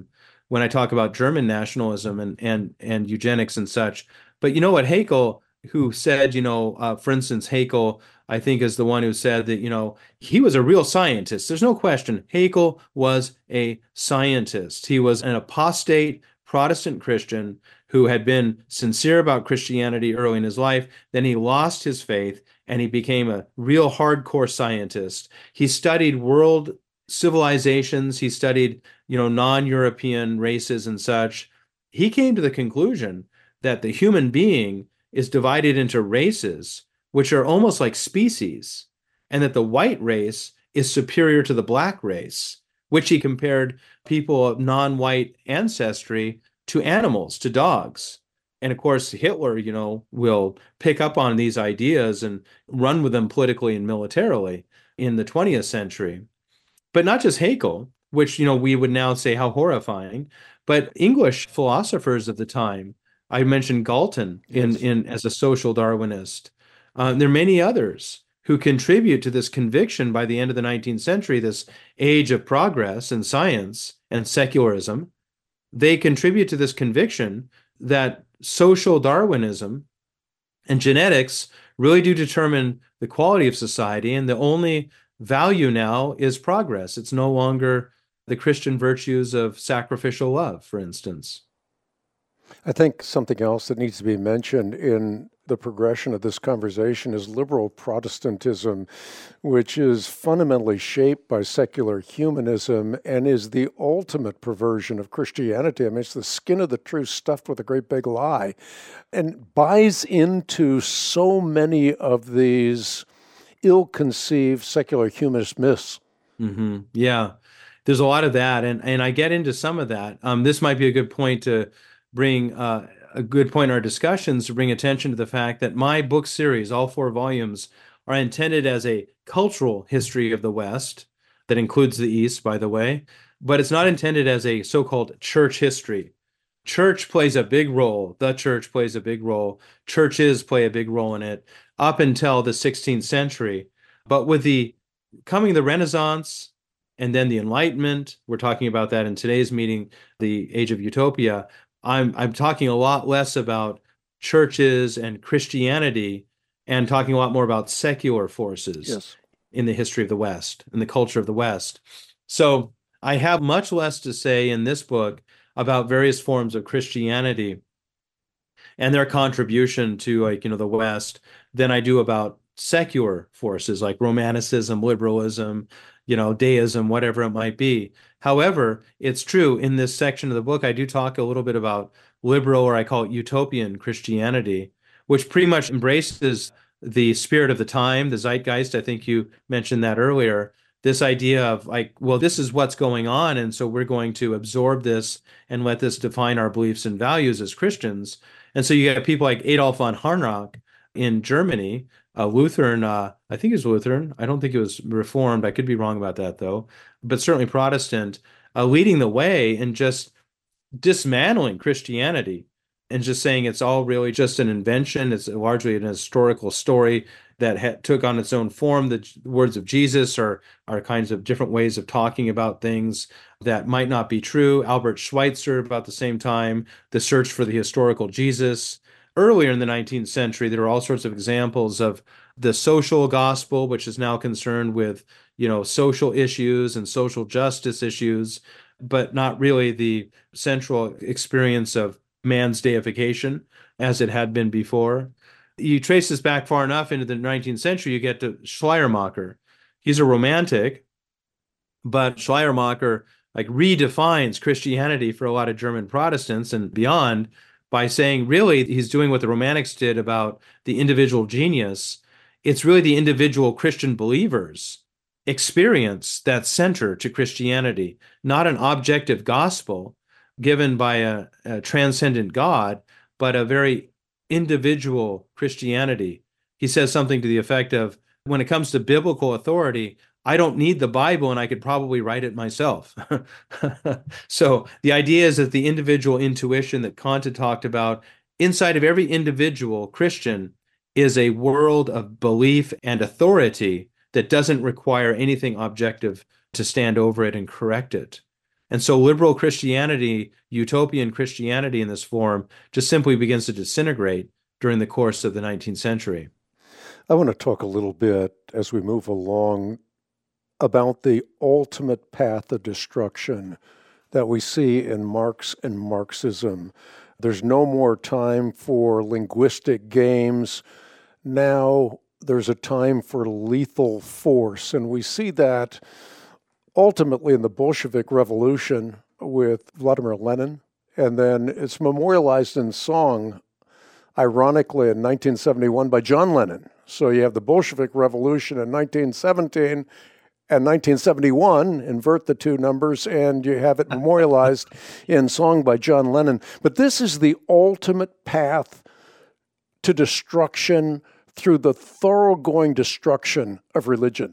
when I talk about German nationalism and and and eugenics and such. But you know what, Haeckel, who said, you know, uh, for instance, Haeckel, I think, is the one who said that, you know, he was a real scientist. There's no question. Haeckel was a scientist. He was an apostate Protestant Christian who had been sincere about Christianity early in his life. Then he lost his faith and he became a real hardcore scientist. He studied world civilizations. He studied, you know, non-European races and such. He came to the conclusion that the human being is divided into races, which are almost like species, and that the white race is superior to the black race, which he compared people of non-white ancestry to animals, to dogs. And of course, Hitler, you know, will pick up on these ideas and run with them politically and militarily in the twentieth century. But not just Haeckel, which, you know, we would now say how horrifying, but English philosophers of the time. I mentioned Galton in, Yes. in as a social Darwinist. Uh, there are many others who contribute to this conviction by the end of the nineteenth century, this age of progress in science and secularism. They contribute to this conviction that social Darwinism and genetics really do determine the quality of society, and the only value now is progress. It's no longer the Christian virtues of sacrificial love, for instance. I think something else that needs to be mentioned in the progression of this conversation is liberal Protestantism, which is fundamentally shaped by secular humanism and is the ultimate perversion of Christianity. I mean, it's the skin of the truth stuffed with a great big lie, and buys into so many of these ill-conceived secular humanist myths. Mm-hmm. Yeah, there's a lot of that, and and I get into some of that. Um, this might be a good point to bring uh, a good point in our discussions to bring attention to the fact that my book series, all four volumes, are intended as a cultural history of the West that includes the East, by the way, but it's not intended as a so-called church history. Church plays a big role. The church plays a big role. Churches play a big role in it up until the sixteenth century. But with the coming of the Renaissance and then the Enlightenment, we're talking about that in today's meeting, the Age of Utopia. I'm I'm talking a lot less about churches and Christianity and talking a lot more about secular forces Yes. in the history of the West, in the culture of the West. So I have much less to say in this book about various forms of Christianity and their contribution to, like, you know, the West than I do about secular forces like Romanticism, liberalism, you know, deism, whatever it might be. However, it's true in this section of the book, I do talk a little bit about liberal, or I call it utopian Christianity, which pretty much embraces the spirit of the time, the zeitgeist. I think you mentioned that earlier. This idea of like, well, this is what's going on, and so we're going to absorb this and let this define our beliefs and values as Christians. And so you get people like Adolf von Harnack in Germany, a Lutheran, uh, I think he was Lutheran. I don't think he was Reformed. I could be wrong about that, though, but certainly Protestant, uh, leading the way in just dismantling Christianity and just saying it's all really just an invention. It's largely an historical story that ha- took on its own form. The words of Jesus are, are kinds of different ways of talking about things that might not be true. Albert Schweitzer, about the same time, The Search for the Historical Jesus. Earlier in the nineteenth century, there are all sorts of examples of the social gospel, which is now concerned with, you know, social issues and social justice issues, but not really the central experience of man's deification as it had been before. You trace this back far enough into the nineteenth century, you get to Schleiermacher. He's a romantic, but Schleiermacher like redefines Christianity for a lot of German Protestants and beyond by saying, really, he's doing what the Romantics did about the individual genius. It's really the individual Christian believers' experience that's center to Christianity, not an objective gospel given by a, a transcendent God, but a very individual Christianity. He says something to the effect of, when it comes to biblical authority, I don't need the Bible and I could probably write it myself. So the idea is that the individual intuition that Kant had talked about inside of every individual Christian is a world of belief and authority that doesn't require anything objective to stand over it and correct it. And so liberal Christianity, utopian Christianity in this form, just simply begins to disintegrate during the course of the nineteenth century. I want to talk a little bit as we move along about the ultimate path of destruction that we see in Marx and Marxism. There's no more time for linguistic games. Now there's a time for lethal force, and we see that ultimately in the Bolshevik Revolution with Vladimir Lenin, and then it's memorialized in song, ironically, in nineteen seventy-one by John Lennon. So you have the Bolshevik Revolution in nineteen seventeen and nineteen seventy-one, invert the two numbers, and you have it memorialized in song by John Lennon. But this is the ultimate path to destruction through the thoroughgoing destruction of religion.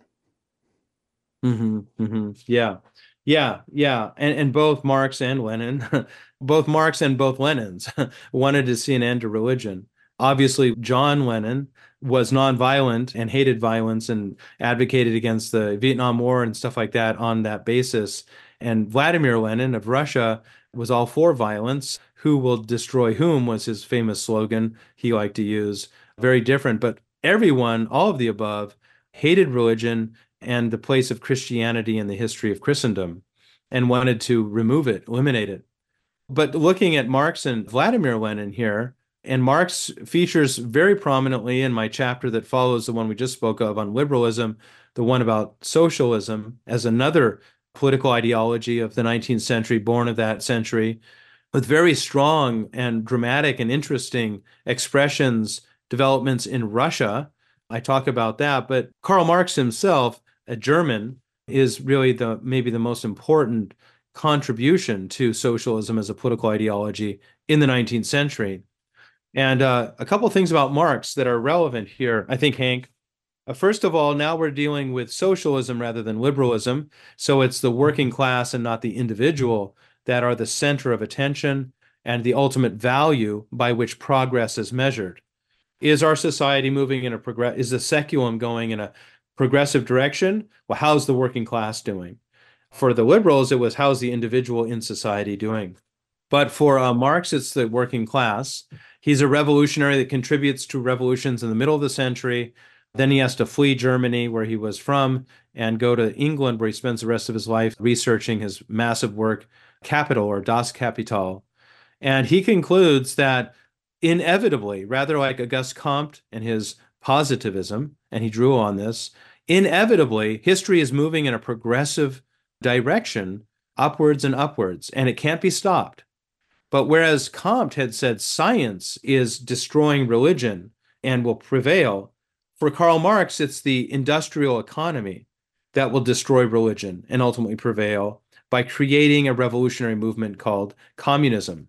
Mm-hmm, mm-hmm. Yeah, yeah, yeah. And, and both Marx and Lenin, both Marx and both Lenins wanted to see an end to religion. Obviously, John Lennon was nonviolent and hated violence and advocated against the Vietnam War and stuff like that on that basis. And Vladimir Lenin of Russia was all for violence. Who will destroy whom was his famous slogan he liked to use. Very different, but everyone, all of the above, hated religion and the place of Christianity in the history of Christendom and wanted to remove it, eliminate it. But looking at Marx and Vladimir Lenin here, and Marx features very prominently in my chapter that follows the one we just spoke of on liberalism, the one about socialism as another political ideology of the nineteenth century, born of that century, with very strong and dramatic and interesting expressions, developments in Russia. I talk about that, but Karl Marx himself, a German, is really the maybe the most important contribution to socialism as a political ideology in the nineteenth century. And uh, a couple of things about Marx that are relevant here, I think, Hank. Uh, first of all, now we're dealing with socialism rather than liberalism. So it's the working class and not the individual that are the center of attention and the ultimate value by which progress is measured. Is our society moving in a progress? Is the seculum going in a progressive direction? Well, how's the working class doing? For the liberals, it was how's the individual in society doing? But for uh, Marx, it's the working class. He's a revolutionary that contributes to revolutions in the middle of the century. Then he has to flee Germany, where he was from, and go to England, where he spends the rest of his life researching his massive work, Capital, or Das Kapital. And he concludes that inevitably, rather like Auguste Comte and his positivism, and he drew on this, inevitably, history is moving in a progressive direction, upwards and upwards, and it can't be stopped. But whereas Comte had said science is destroying religion and will prevail, for Karl Marx, it's the industrial economy that will destroy religion and ultimately prevail by creating a revolutionary movement called communism.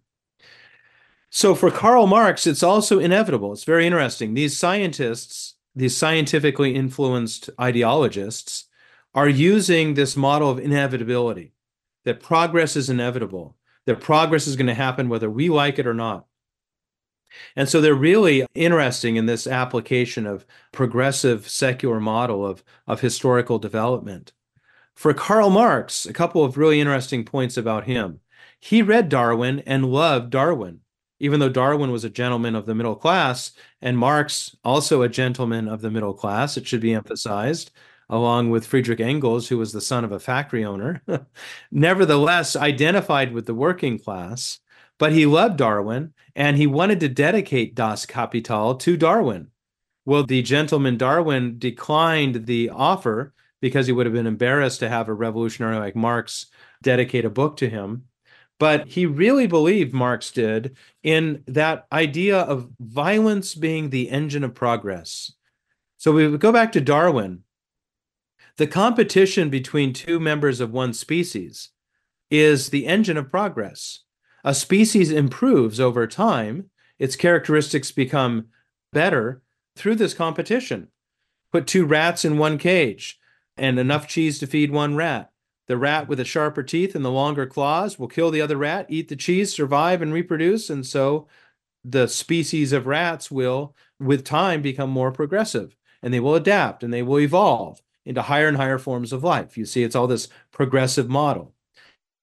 So for Karl Marx, it's also inevitable. It's very interesting. These scientists, these scientifically influenced ideologists, are using this model of inevitability, that progress is inevitable, that progress is going to happen whether we like it or not. And so they're really interesting in this application of progressive secular model of, of historical development. For Karl Marx, a couple of really interesting points about him. He read Darwin and loved Darwin, even though Darwin was a gentleman of the middle class, and Marx also a gentleman of the middle class, it should be emphasized, along with Friedrich Engels, who was the son of a factory owner, nevertheless identified with the working class. But he loved Darwin, and he wanted to dedicate Das Kapital to Darwin. Well, the gentleman Darwin declined the offer because he would have been embarrassed to have a revolutionary like Marx dedicate a book to him. But he really believed, Marx did, in that idea of violence being the engine of progress. So we would go back to Darwin. The competition between two members of one species is the engine of progress. A species improves over time. Its characteristics become better through this competition. Put two rats in one cage and enough cheese to feed one rat. The rat with the sharper teeth and the longer claws will kill the other rat, eat the cheese, survive, and reproduce. And so the species of rats will, with time, become more progressive. And they will adapt and they will evolve into higher and higher forms of life. You see, it's all this progressive model.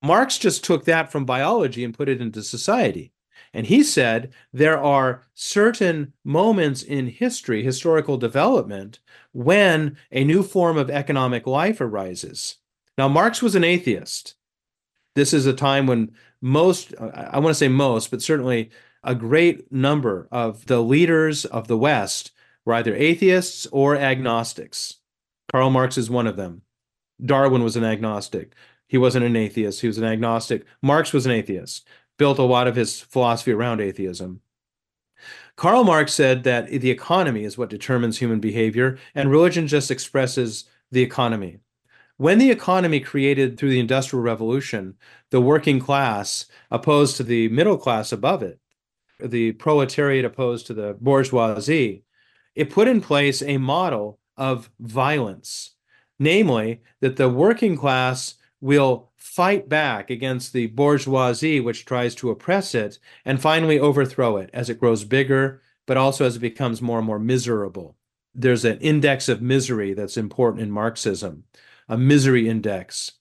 Marx just took that from biology and put it into society. And he said there are certain moments in history, historical development, when a new form of economic life arises. Now, Marx was an atheist. This is a time when most, I want to say most, but certainly a great number of the leaders of the West were either atheists or agnostics. Karl Marx is one of them. Darwin was an agnostic. He wasn't an atheist. He was an agnostic. Marx was an atheist, built a lot of his philosophy around atheism. Karl Marx said that the economy is what determines human behavior, and religion just expresses the economy. When the economy created through the Industrial Revolution, the working class opposed to the middle class above it, the proletariat opposed to the bourgeoisie, it put in place a model of violence, namely that the working class will fight back against the bourgeoisie, which tries to oppress it, and finally overthrow it as it grows bigger, but also as it becomes more and more miserable. There's an index of misery that's important in Marxism, a misery index,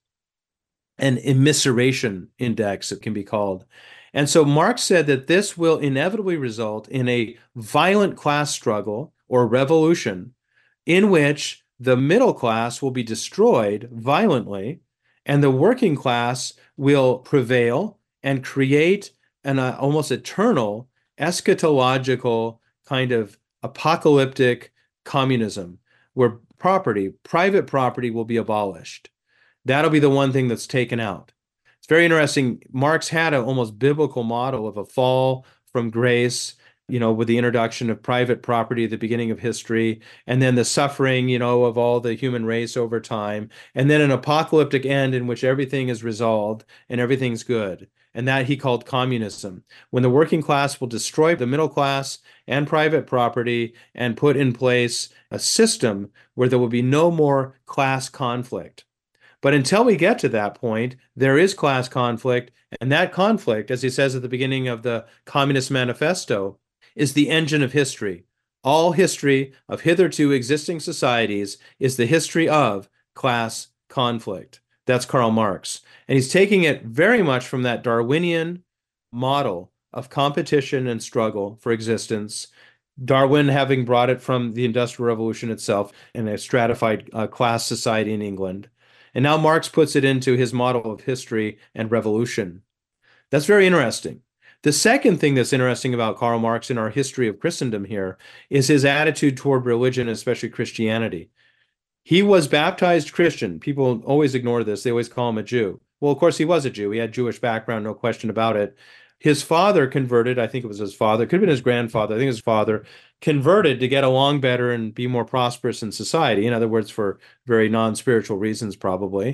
an immiseration index, it can be called. And so Marx said that this will inevitably result in a violent class struggle or revolution in which the middle class will be destroyed violently and the working class will prevail and create an uh, almost eternal eschatological kind of apocalyptic communism where property, private property will be abolished. That'll be the one thing that's taken out. It's very interesting. Marx had an almost biblical model of a fall from grace, you know, with the introduction of private property at the beginning of history, and then the suffering, you know, of all the human race over time, and then an apocalyptic end in which everything is resolved and everything's good. And that he called communism, when the working class will destroy the middle class and private property and put in place a system where there will be no more class conflict. But until we get to that point, there is class conflict, and that conflict, as he says at the beginning of the Communist Manifesto, is the engine of history. All history of hitherto existing societies is the history of class conflict. That's Karl Marx. And he's taking it very much from that Darwinian model of competition and struggle for existence. Darwin having brought it from the Industrial Revolution itself in a stratified uh, class society in England. And now Marx puts it into his model of history and revolution. That's very interesting. The second thing that's interesting about Karl Marx in our history of Christendom here is his attitude toward religion, especially Christianity. He was baptized Christian. People always ignore this. They always call him a Jew. Well, of course, he was a Jew. He had Jewish background, no question about it. His father converted. I think it was his father. It could have been his grandfather. I think his father converted to get along better and be more prosperous in society. In other words, for very non-spiritual reasons, probably.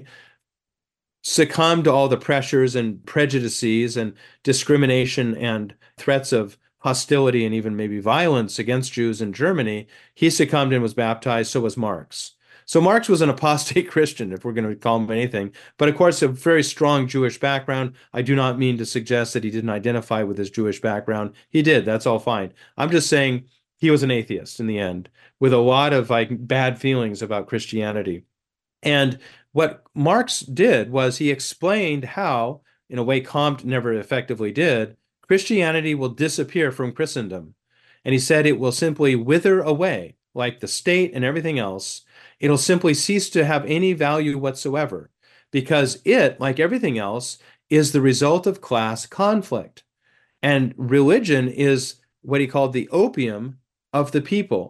Succumbed to all the pressures and prejudices and discrimination and threats of hostility and even maybe violence against Jews in Germany. He succumbed and was baptized. So was Marx. So Marx was an apostate Christian, if we're going to call him anything. But of course, a very strong Jewish background. I do not mean to suggest that he didn't identify with his Jewish background. He did. That's all fine. I'm just saying he was an atheist in the end, with a lot of like bad feelings about Christianity. And what Marx did was he explained how, in a way Comte never effectively did, Christianity will disappear from Christendom. And he said it will simply wither away, like the state and everything else. It'll simply cease to have any value whatsoever, because it, like everything else, is the result of class conflict. And religion is what he called the opium of the people,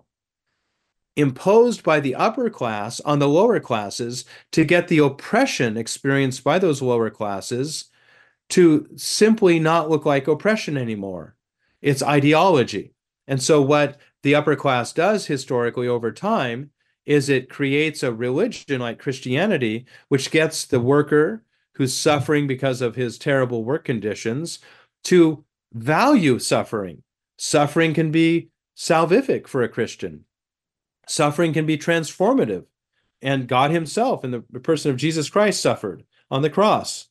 imposed by the upper class on the lower classes to get the oppression experienced by those lower classes to simply not look like oppression anymore. It's ideology. And so what the upper class does historically over time is it creates a religion like Christianity, which gets the worker who's suffering because of his terrible work conditions to value suffering. Suffering can be salvific for a Christian. Suffering can be transformative. And God himself, in the person of Jesus Christ, suffered on the cross.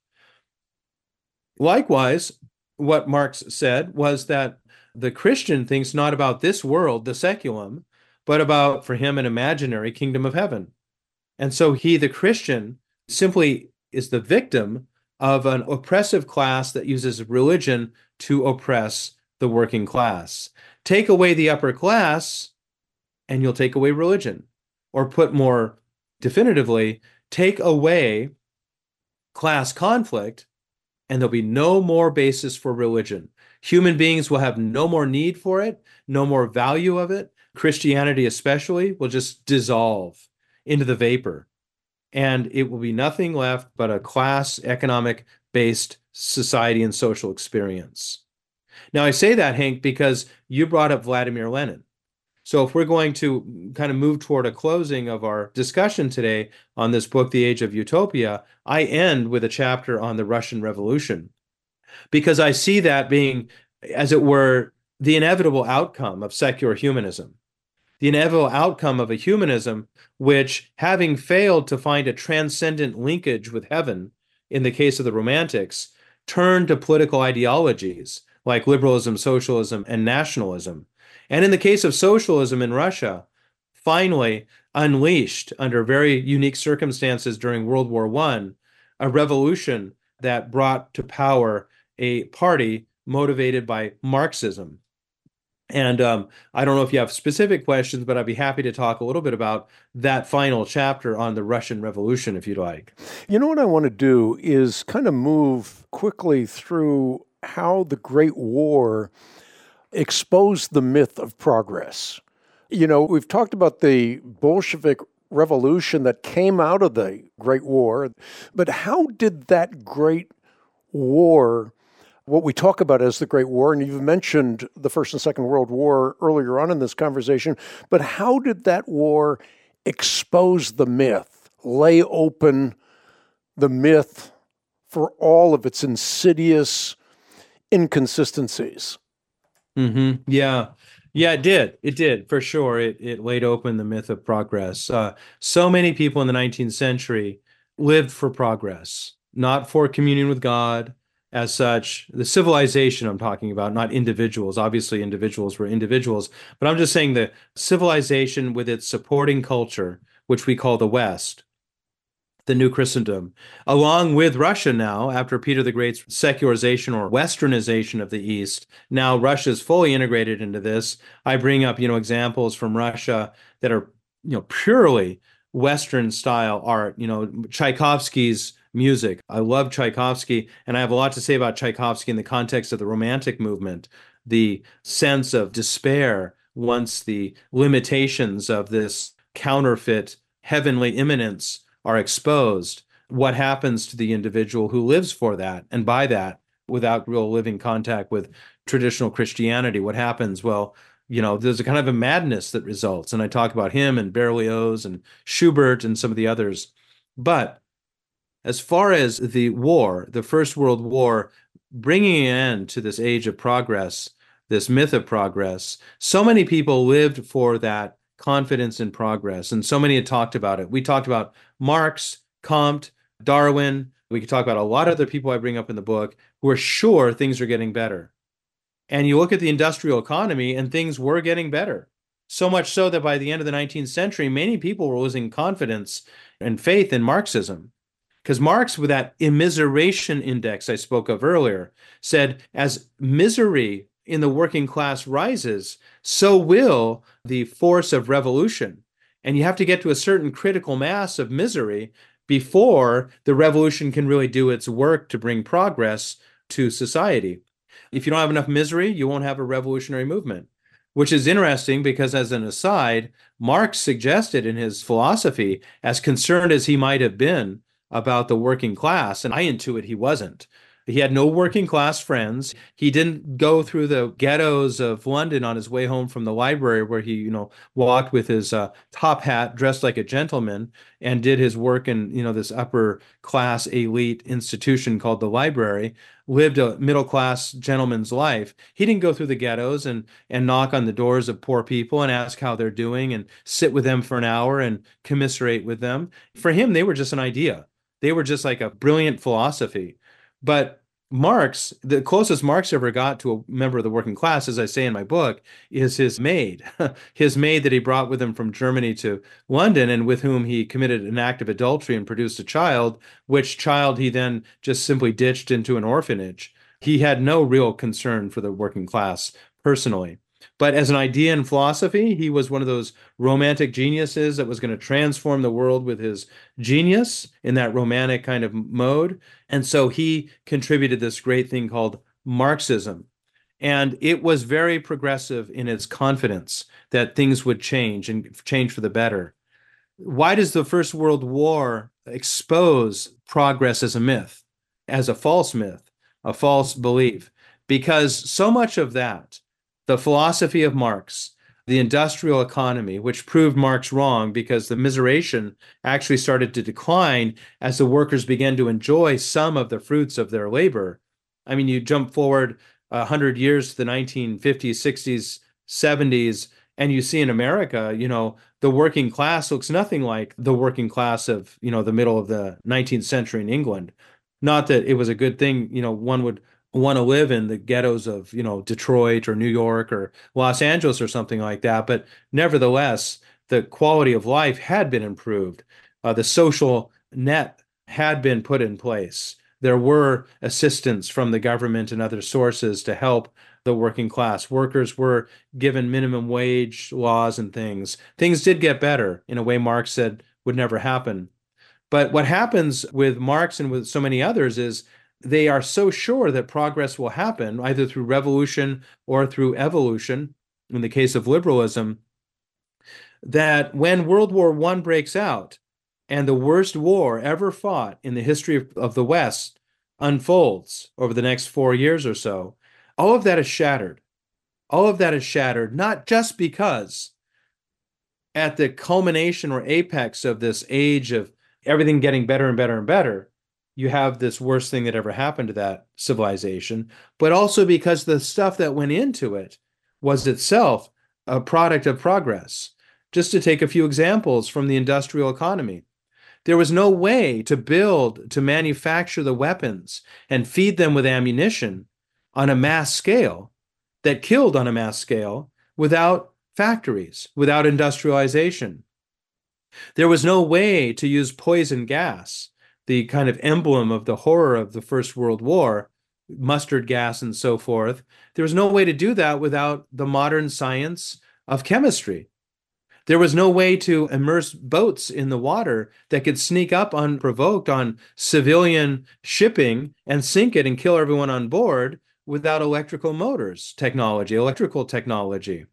Likewise, what Marx said was that the Christian thinks not about this world, the seculum, but about, for him, an imaginary kingdom of heaven. And so he, the Christian, simply is the victim of an oppressive class that uses religion to oppress the working class. Take away the upper class, and you'll take away religion. Or put more definitively, take away class conflict, and there'll be no more basis for religion. Human beings will have no more need for it, no more value of it. Christianity, especially, will just dissolve into the vapor. And it will be nothing left but a class economic based society and social experience. Now, I say that, Hank, because you brought up Vladimir Lenin. So if we're going to kind of move toward a closing of our discussion today on this book, The Age of Utopia, I end with a chapter on the Russian Revolution, because I see that being, as it were, the inevitable outcome of secular humanism, the inevitable outcome of a humanism which, having failed to find a transcendent linkage with heaven in the case of the Romantics, turned to political ideologies like liberalism, socialism, and nationalism. And in the case of socialism in Russia, finally unleashed under very unique circumstances during World War One, a revolution that brought to power a party motivated by Marxism. And um, I don't know if you have specific questions, but I'd be happy to talk a little bit about that final chapter on the Russian Revolution, if you'd like. You know what I want to do is kind of move quickly through how the Great War exposed the myth of progress. You know, we've talked about the Bolshevik revolution that came out of the Great War, but how did that Great War, what we talk about as the Great War, and you've mentioned the First and Second World War earlier on in this conversation, but how did that war expose the myth, lay open the myth for all of its insidious inconsistencies? Mm-hmm. Yeah. Yeah, it did. It did, for sure. It it laid open the myth of progress. Uh, so many people in the nineteenth century lived for progress, not for communion with God as such. The civilization I'm talking about, not individuals. Obviously, individuals were individuals, but I'm just saying the civilization with its supporting culture, which we call the West, the new Christendom, along with Russia now, after Peter the Great's secularization or westernization of the East. Now Russia is fully integrated into this. I bring up, you know, examples from Russia that are, you know, purely Western style art, you know, Tchaikovsky's music. I love Tchaikovsky, and I have a lot to say about Tchaikovsky in the context of the Romantic movement, the sense of despair once the limitations of this counterfeit heavenly immanence are exposed. What happens to the individual who lives for that and by that without real living contact with traditional Christianity? What happens? Well, you know, there's a kind of a madness that results. And I talk about him and Berlioz and Schubert and some of the others. But as far as the war, the First World War, bringing an end to this age of progress, this myth of progress, so many people lived for that confidence in progress. And so many had talked about it. We talked about Marx, Comte, Darwin. We could talk about a lot of other people I bring up in the book who are sure things are getting better. And you look at the industrial economy and things were getting better. So much so that by the end of the nineteenth century, many people were losing confidence and faith in Marxism. Because Marx, with that immiseration index I spoke of earlier, said as misery in the working class rises, so will the force of revolution. And you have to get to a certain critical mass of misery before the revolution can really do its work to bring progress to society. If you don't have enough misery, you won't have a revolutionary movement, which is interesting because, as an aside, Marx suggested in his philosophy, as concerned as he might have been about the working class, and I intuit he wasn't. He had no working class friends. He didn't go through the ghettos of London on his way home from the library where he, you know, walked with his uh, top hat, dressed like a gentleman, and did his work in, you know, this upper class elite institution called the library, lived a middle class gentleman's life. He didn't go through the ghettos and and knock on the doors of poor people and ask how they're doing and sit with them for an hour and commiserate with them. For him, they were just an idea. They were just like a brilliant philosophy. But Marx, the closest Marx ever got to a member of the working class, as I say in my book, is his maid. His maid that he brought with him from Germany to London and with whom he committed an act of adultery and produced a child, which child he then just simply ditched into an orphanage. He had no real concern for the working class personally. But as an idea in philosophy, he was one of those romantic geniuses that was going to transform the world with his genius in that romantic kind of mode. And so he contributed this great thing called Marxism. And it was very progressive in its confidence that things would change and change for the better. Why does the First World War expose progress as a myth, as a false myth, a false belief? Because so much of that, the philosophy of Marx, the industrial economy, which proved Marx wrong because the immiseration actually started to decline as the workers began to enjoy some of the fruits of their labor. I mean, you jump forward one hundred years to the nineteen fifties, sixties, seventies, and you see in America, you know, the working class looks nothing like the working class of, you know, the middle of the nineteenth century in England. Not that it was a good thing, you know, one would want to live in the ghettos of, you know, Detroit or New York or Los Angeles or something like that. But nevertheless, the quality of life had been improved. Uh, the social net had been put in place. There were assistance from the government and other sources to help the working class. Workers were given minimum wage laws and things. Things did get better in a way Marx said would never happen. But what happens with Marx and with so many others is they are so sure that progress will happen, either through revolution or through evolution, in the case of liberalism, that when World War One breaks out and the worst war ever fought in the history of, of the West unfolds over the next four years or so, all of that is shattered. All of that is shattered, not just because at the culmination or apex of this age of everything getting better and better and better, you have this worst thing that ever happened to that civilization, but also because the stuff that went into it was itself a product of progress. Just to take a few examples from the industrial economy, there was no way to build, to manufacture the weapons and feed them with ammunition on a mass scale that killed on a mass scale without factories, without industrialization. There was no way to use poison gas, the kind of emblem of the horror of the First World War, mustard gas and so forth. There was no way to do that without the modern science of chemistry. There was no way to immerse boats in the water that could sneak up unprovoked on civilian shipping and sink it and kill everyone on board without electrical motors technology, electrical technology,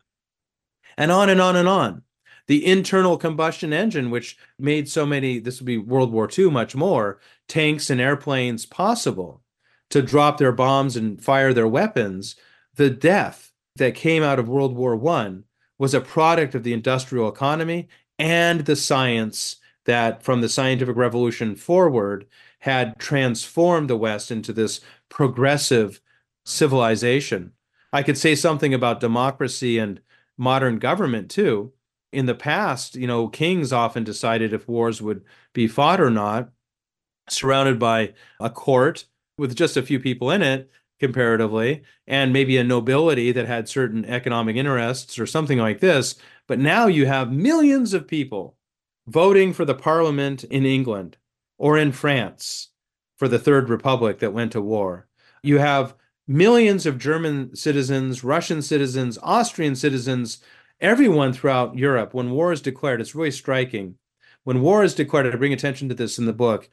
and on and on and on. The internal combustion engine, which made so many, this would be World War Two, much more, tanks and airplanes possible to drop their bombs and fire their weapons. The death that came out of World War One was a product of the industrial economy and the science that, from the scientific revolution forward, had transformed the West into this progressive civilization. I could say something about democracy and modern government too. In the past, you know, kings often decided if wars would be fought or not, surrounded by a court with just a few people in it, comparatively, and maybe a nobility that had certain economic interests or something like this. But now you have millions of people voting for the parliament in England or in France for the Third Republic that went to war. You have millions of German citizens, Russian citizens, Austrian citizens, everyone throughout Europe. When war is declared, it's really striking. When war is declared, I bring attention to this in the book,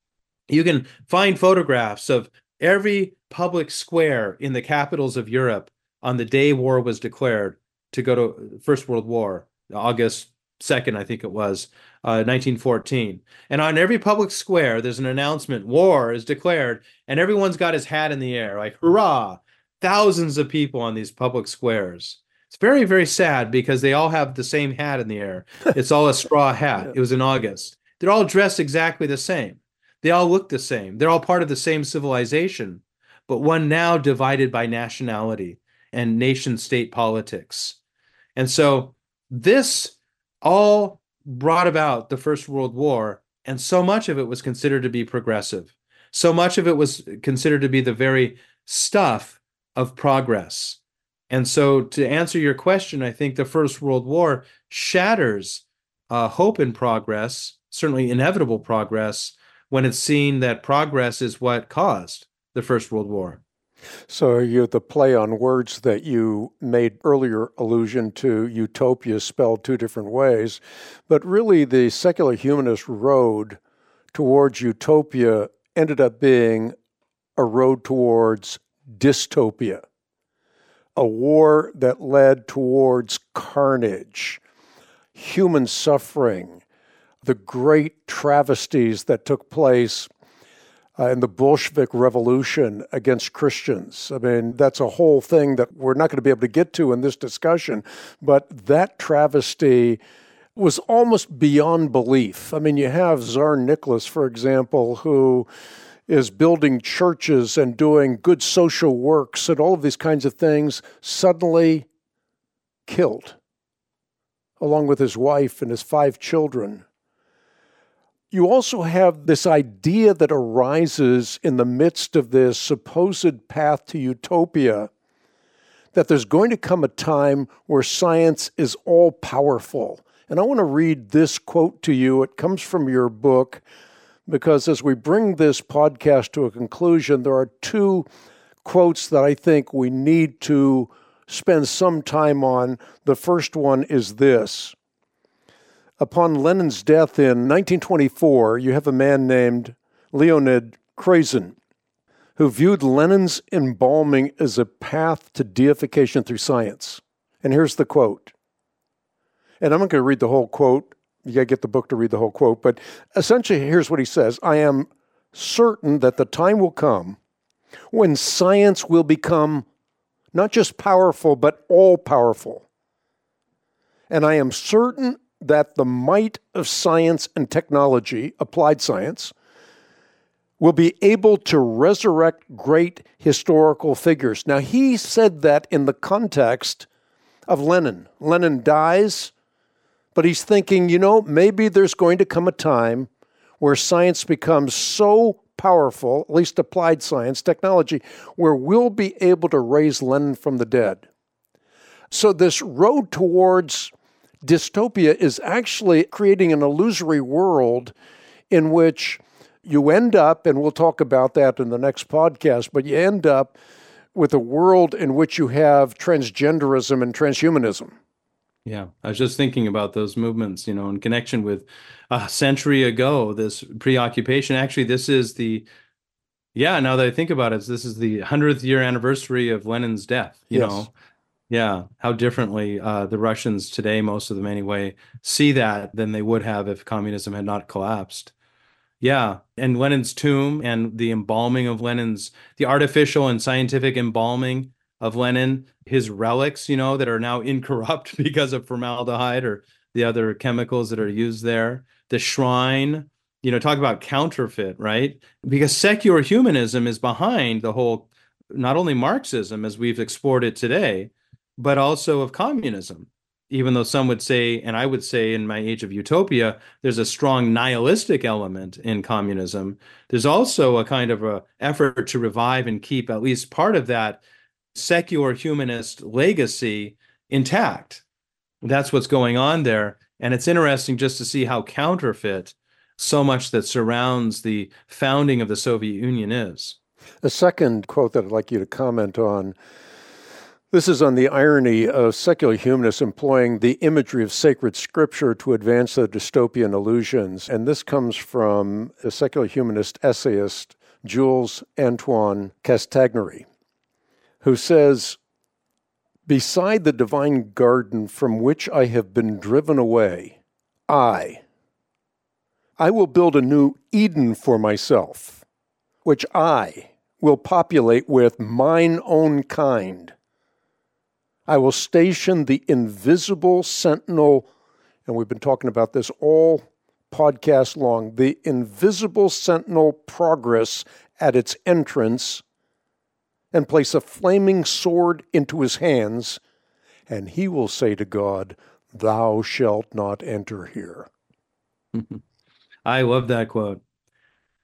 you can find photographs of every public square in the capitals of Europe on the day war was declared to go to First World War, August second, I think it was, uh, nineteen fourteen. And on every public square, there's an announcement, war is declared, and everyone's got his hat in the air, like, hurrah! Thousands of people on these public squares. It's very, very sad because they all have the same hat in the air. It's all a straw hat. It was in August. They're all dressed exactly the same. They all look the same. They're all part of the same civilization, but one now divided by nationality and nation state politics. And so this all brought about the First World War, and so much of it was considered to be progressive. So much of it was considered to be the very stuff of progress. And so, to answer your question, I think the First World War shatters uh, hope in progress, certainly inevitable progress, when it's seen that progress is what caused the First World War. So you the play on words that you made earlier allusion to, utopia spelled two different ways, but really the secular humanist road towards utopia ended up being a road towards dystopia, a war that led towards carnage, human suffering, the great travesties that took place uh, in the Bolshevik Revolution against Christians. I mean, that's a whole thing that we're not going to be able to get to in this discussion, but that travesty was almost beyond belief. I mean, you have Tsar Nicholas, for example, who is building churches and doing good social works and all of these kinds of things, suddenly killed, along with his wife and his five children. You also have this idea that arises in the midst of this supposed path to utopia, that there's going to come a time where science is all-powerful. And I want to read this quote to you. It comes from your book, because as we bring this podcast to a conclusion, there are two quotes that I think we need to spend some time on. The first one is this. Upon Lenin's death in nineteen twenty-four, you have a man named Leonid Krazin, who viewed Lenin's embalming as a path to deification through science. And here's the quote. And I'm not going to read the whole quote. You got to get the book to read the whole quote. But essentially, here's what he says. I am certain that the time will come when science will become not just powerful, but all-powerful. And I am certain that the might of science and technology, applied science, will be able to resurrect great historical figures. Now, he said that in the context of Lenin. Lenin dies, but he's thinking, you know, maybe there's going to come a time where science becomes so powerful, at least applied science, technology, where we'll be able to raise Lenin from the dead. So this road towards dystopia is actually creating an illusory world in which you end up, and we'll talk about that in the next podcast, but you end up with a world in which you have transgenderism and transhumanism. Yeah, I was just thinking about those movements, you know, in connection with a century ago, this preoccupation. Actually, this is the, yeah, now that I think about it, this is the hundredth year anniversary of Lenin's death, you Yes. know. Yeah, how differently uh, the Russians today, most of them anyway, see that than they would have if communism had not collapsed. Yeah, and Lenin's tomb and the embalming of Lenin's, the artificial and scientific embalming of Lenin, his relics, you know, that are now incorrupt because of formaldehyde or the other chemicals that are used there. The shrine, you know, talk about counterfeit, right? Because secular humanism is behind the whole, not only Marxism as we've explored it today, but also of communism. Even though some would say, and I would say in my age of utopia, there's a strong nihilistic element in communism. There's also a kind of a effort to revive and keep at least part of that secular humanist legacy intact. That's what's going on there. And it's interesting just to see how counterfeit so much that surrounds the founding of the Soviet Union is. A second quote that I'd like you to comment on. This is on the irony of secular humanists employing the imagery of sacred scripture to advance their dystopian illusions. And this comes from a secular humanist essayist, Jules Antoine Castagneri, who says, beside the divine garden from which I have been driven away, I, I will build a new Eden for myself, which I will populate with mine own kind. I will station the invisible sentinel, and we've been talking about this all podcast long, the invisible sentinel progress at its entrance, and place a flaming sword into his hands, and he will say to God, thou shalt not enter here. I love that quote.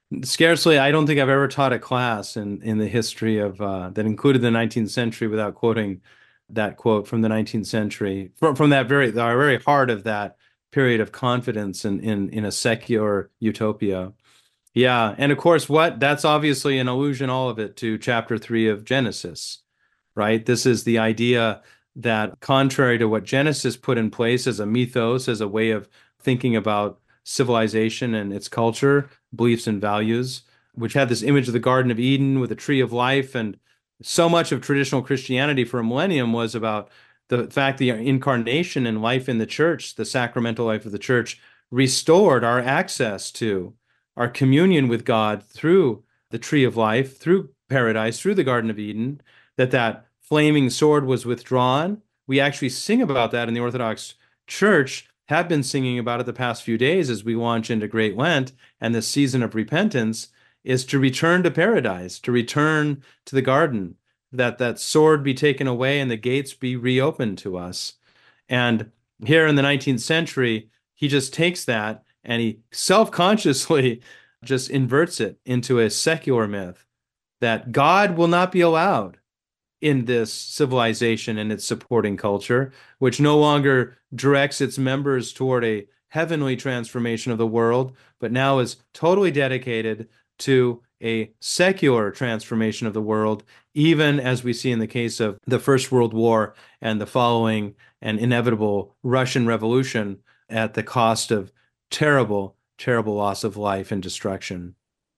Scarcely, I don't think I've ever taught a class in in the history of uh, that included the nineteenth century without quoting that quote from the nineteenth century, from from that very the very heart of that period of confidence in in in a secular utopia. Yeah, and of course, what that's obviously an allusion, all of it, to chapter three of Genesis, right? This is the idea that, contrary to what Genesis put in place as a mythos, as a way of thinking about civilization and its culture, beliefs and values, which had this image of the Garden of Eden with a tree of life. And so much of traditional Christianity for a millennium was about the fact the incarnation and life in the church, the sacramental life of the church, restored our access to our communion with God through the tree of life, through paradise, through the Garden of Eden, that that flaming sword was withdrawn. We actually sing about that in the Orthodox Church, have been singing about it the past few days as we launch into Great Lent and the season of repentance, is to return to paradise, to return to the garden, that that sword be taken away and the gates be reopened to us. And here in the nineteenth century, he just takes that and he self-consciously just inverts it into a secular myth that God will not be allowed in this civilization and its supporting culture, which no longer directs its members toward a heavenly transformation of the world, but now is totally dedicated to a secular transformation of the world, even as we see in the case of the First World War and the following and inevitable Russian Revolution at the cost of terrible, terrible loss of life and destruction.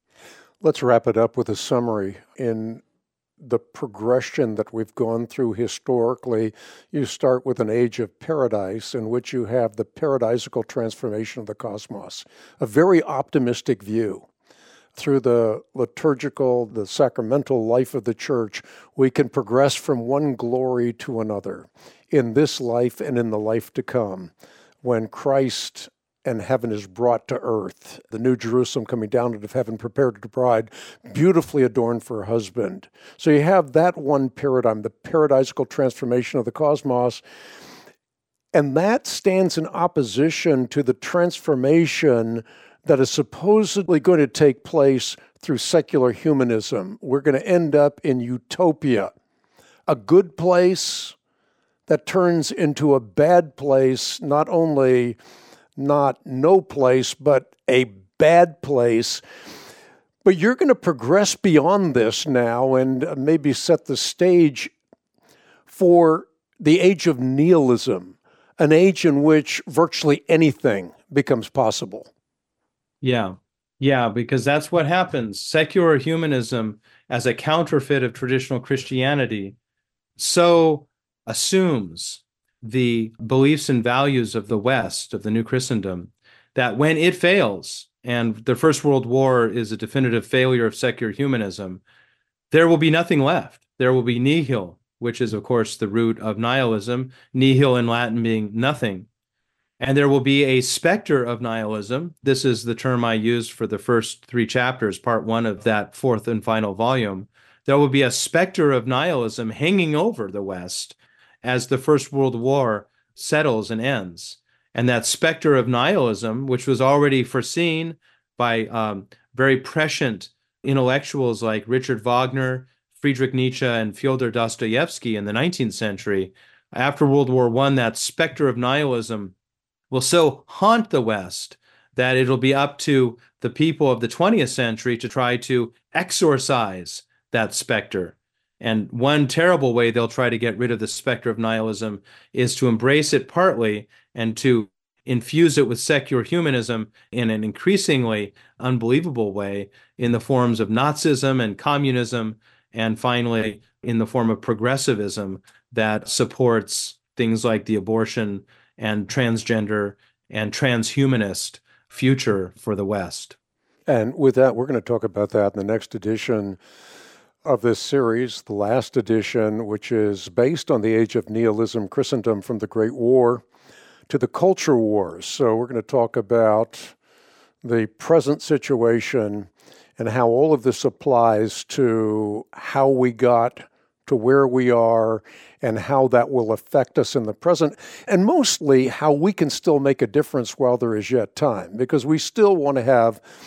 Let's wrap it up with a summary. In the progression that we've gone through historically, you start with an age of paradise in which you have the paradisical transformation of the cosmos, a very optimistic view. Through the liturgical, the sacramental life of the church, we can progress from one glory to another in this life and in the life to come, when Christ and heaven is brought to earth, the new Jerusalem coming down out of heaven, prepared to the bride, beautifully adorned for her husband. So you have that one paradigm, the paradisical transformation of the cosmos, and that stands in opposition to the transformation that is supposedly going to take place through secular humanism. We're going to end up in utopia, a good place that turns into a bad place, not only not no place, but a bad place. But you're going to progress beyond this now and maybe set the stage for the age of nihilism, an age in which virtually anything becomes possible. Yeah, yeah, because that's what happens. Secular humanism, as a counterfeit of traditional Christianity, so assumes the beliefs and values of the West, of the new Christendom, that when it fails, and the First World War is a definitive failure of secular humanism, there will be nothing left. There will be nihil, which is, of course, the root of nihilism, nihil in Latin being nothing. And there will be a specter of nihilism. This is the term I used for the first three chapters, part one of that fourth and final volume. There will be a specter of nihilism hanging over the West as the First World War settles and ends. And that specter of nihilism, which was already foreseen by um, very prescient intellectuals like Richard Wagner, Friedrich Nietzsche, and Fyodor Dostoevsky in the nineteenth century, after World War One, that specter of nihilism will so haunt the West that it'll be up to the people of the twentieth century to try to exorcise that specter. And one terrible way they'll try to get rid of the specter of nihilism is to embrace it partly and to infuse it with secular humanism in an increasingly unbelievable way in the forms of Nazism and communism, and finally in the form of progressivism that supports things like the abortion and transgender and transhumanist future for the West. And with that, we're going to talk about that in the next edition of this series, the last edition, which is based on the age of nihilism, Christendom from the Great War to the culture wars. So we're going to talk about the present situation and how all of this applies to how we got to where we are and how that will affect us in the present, and mostly how we can still make a difference while there is yet time, because we still want to have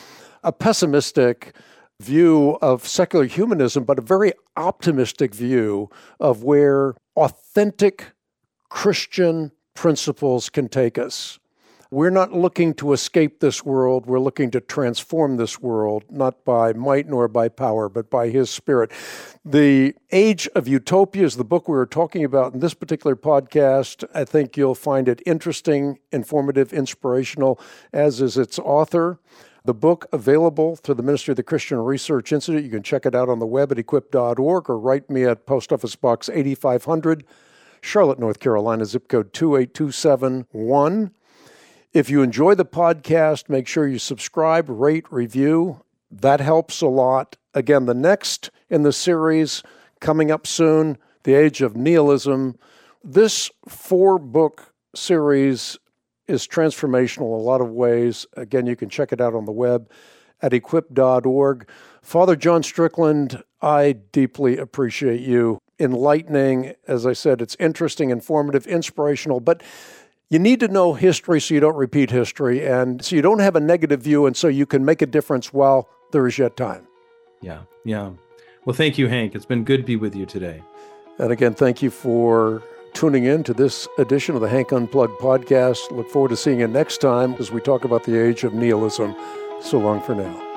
a pessimistic view of secular humanism, but a very optimistic view of where authentic Christian principles can take us. We're not looking to escape this world. We're looking to transform this world, not by might nor by power, but by His Spirit. The Age of Utopia is the book we were talking about in this particular podcast. I think you'll find it interesting, informative, inspirational, as is its author. The book available through the Ministry of the Christian Research Institute. You can check it out on the web at equip dot org or write me at Post Office Box eighty-five hundred, Charlotte, North Carolina, zip code two eight two seven one. If you enjoy the podcast, make sure you subscribe, rate, review. That helps a lot. Again, the next in the series coming up soon, The Age of Nihilism. This four-book series is transformational in a lot of ways. Again, you can check it out on the web at equip dot org. Father John Strickland, I deeply appreciate you. Enlightening, as I said, it's interesting, informative, inspirational, but you need to know history so you don't repeat history, and so you don't have a negative view, and so you can make a difference while there is yet time. Yeah, yeah. Well, thank you, Hank. It's been good to be with you today. And again, thank you for tuning in to this edition of the Hank Unplugged podcast. Look forward to seeing you next time as we talk about the age of nihilism. So long for now.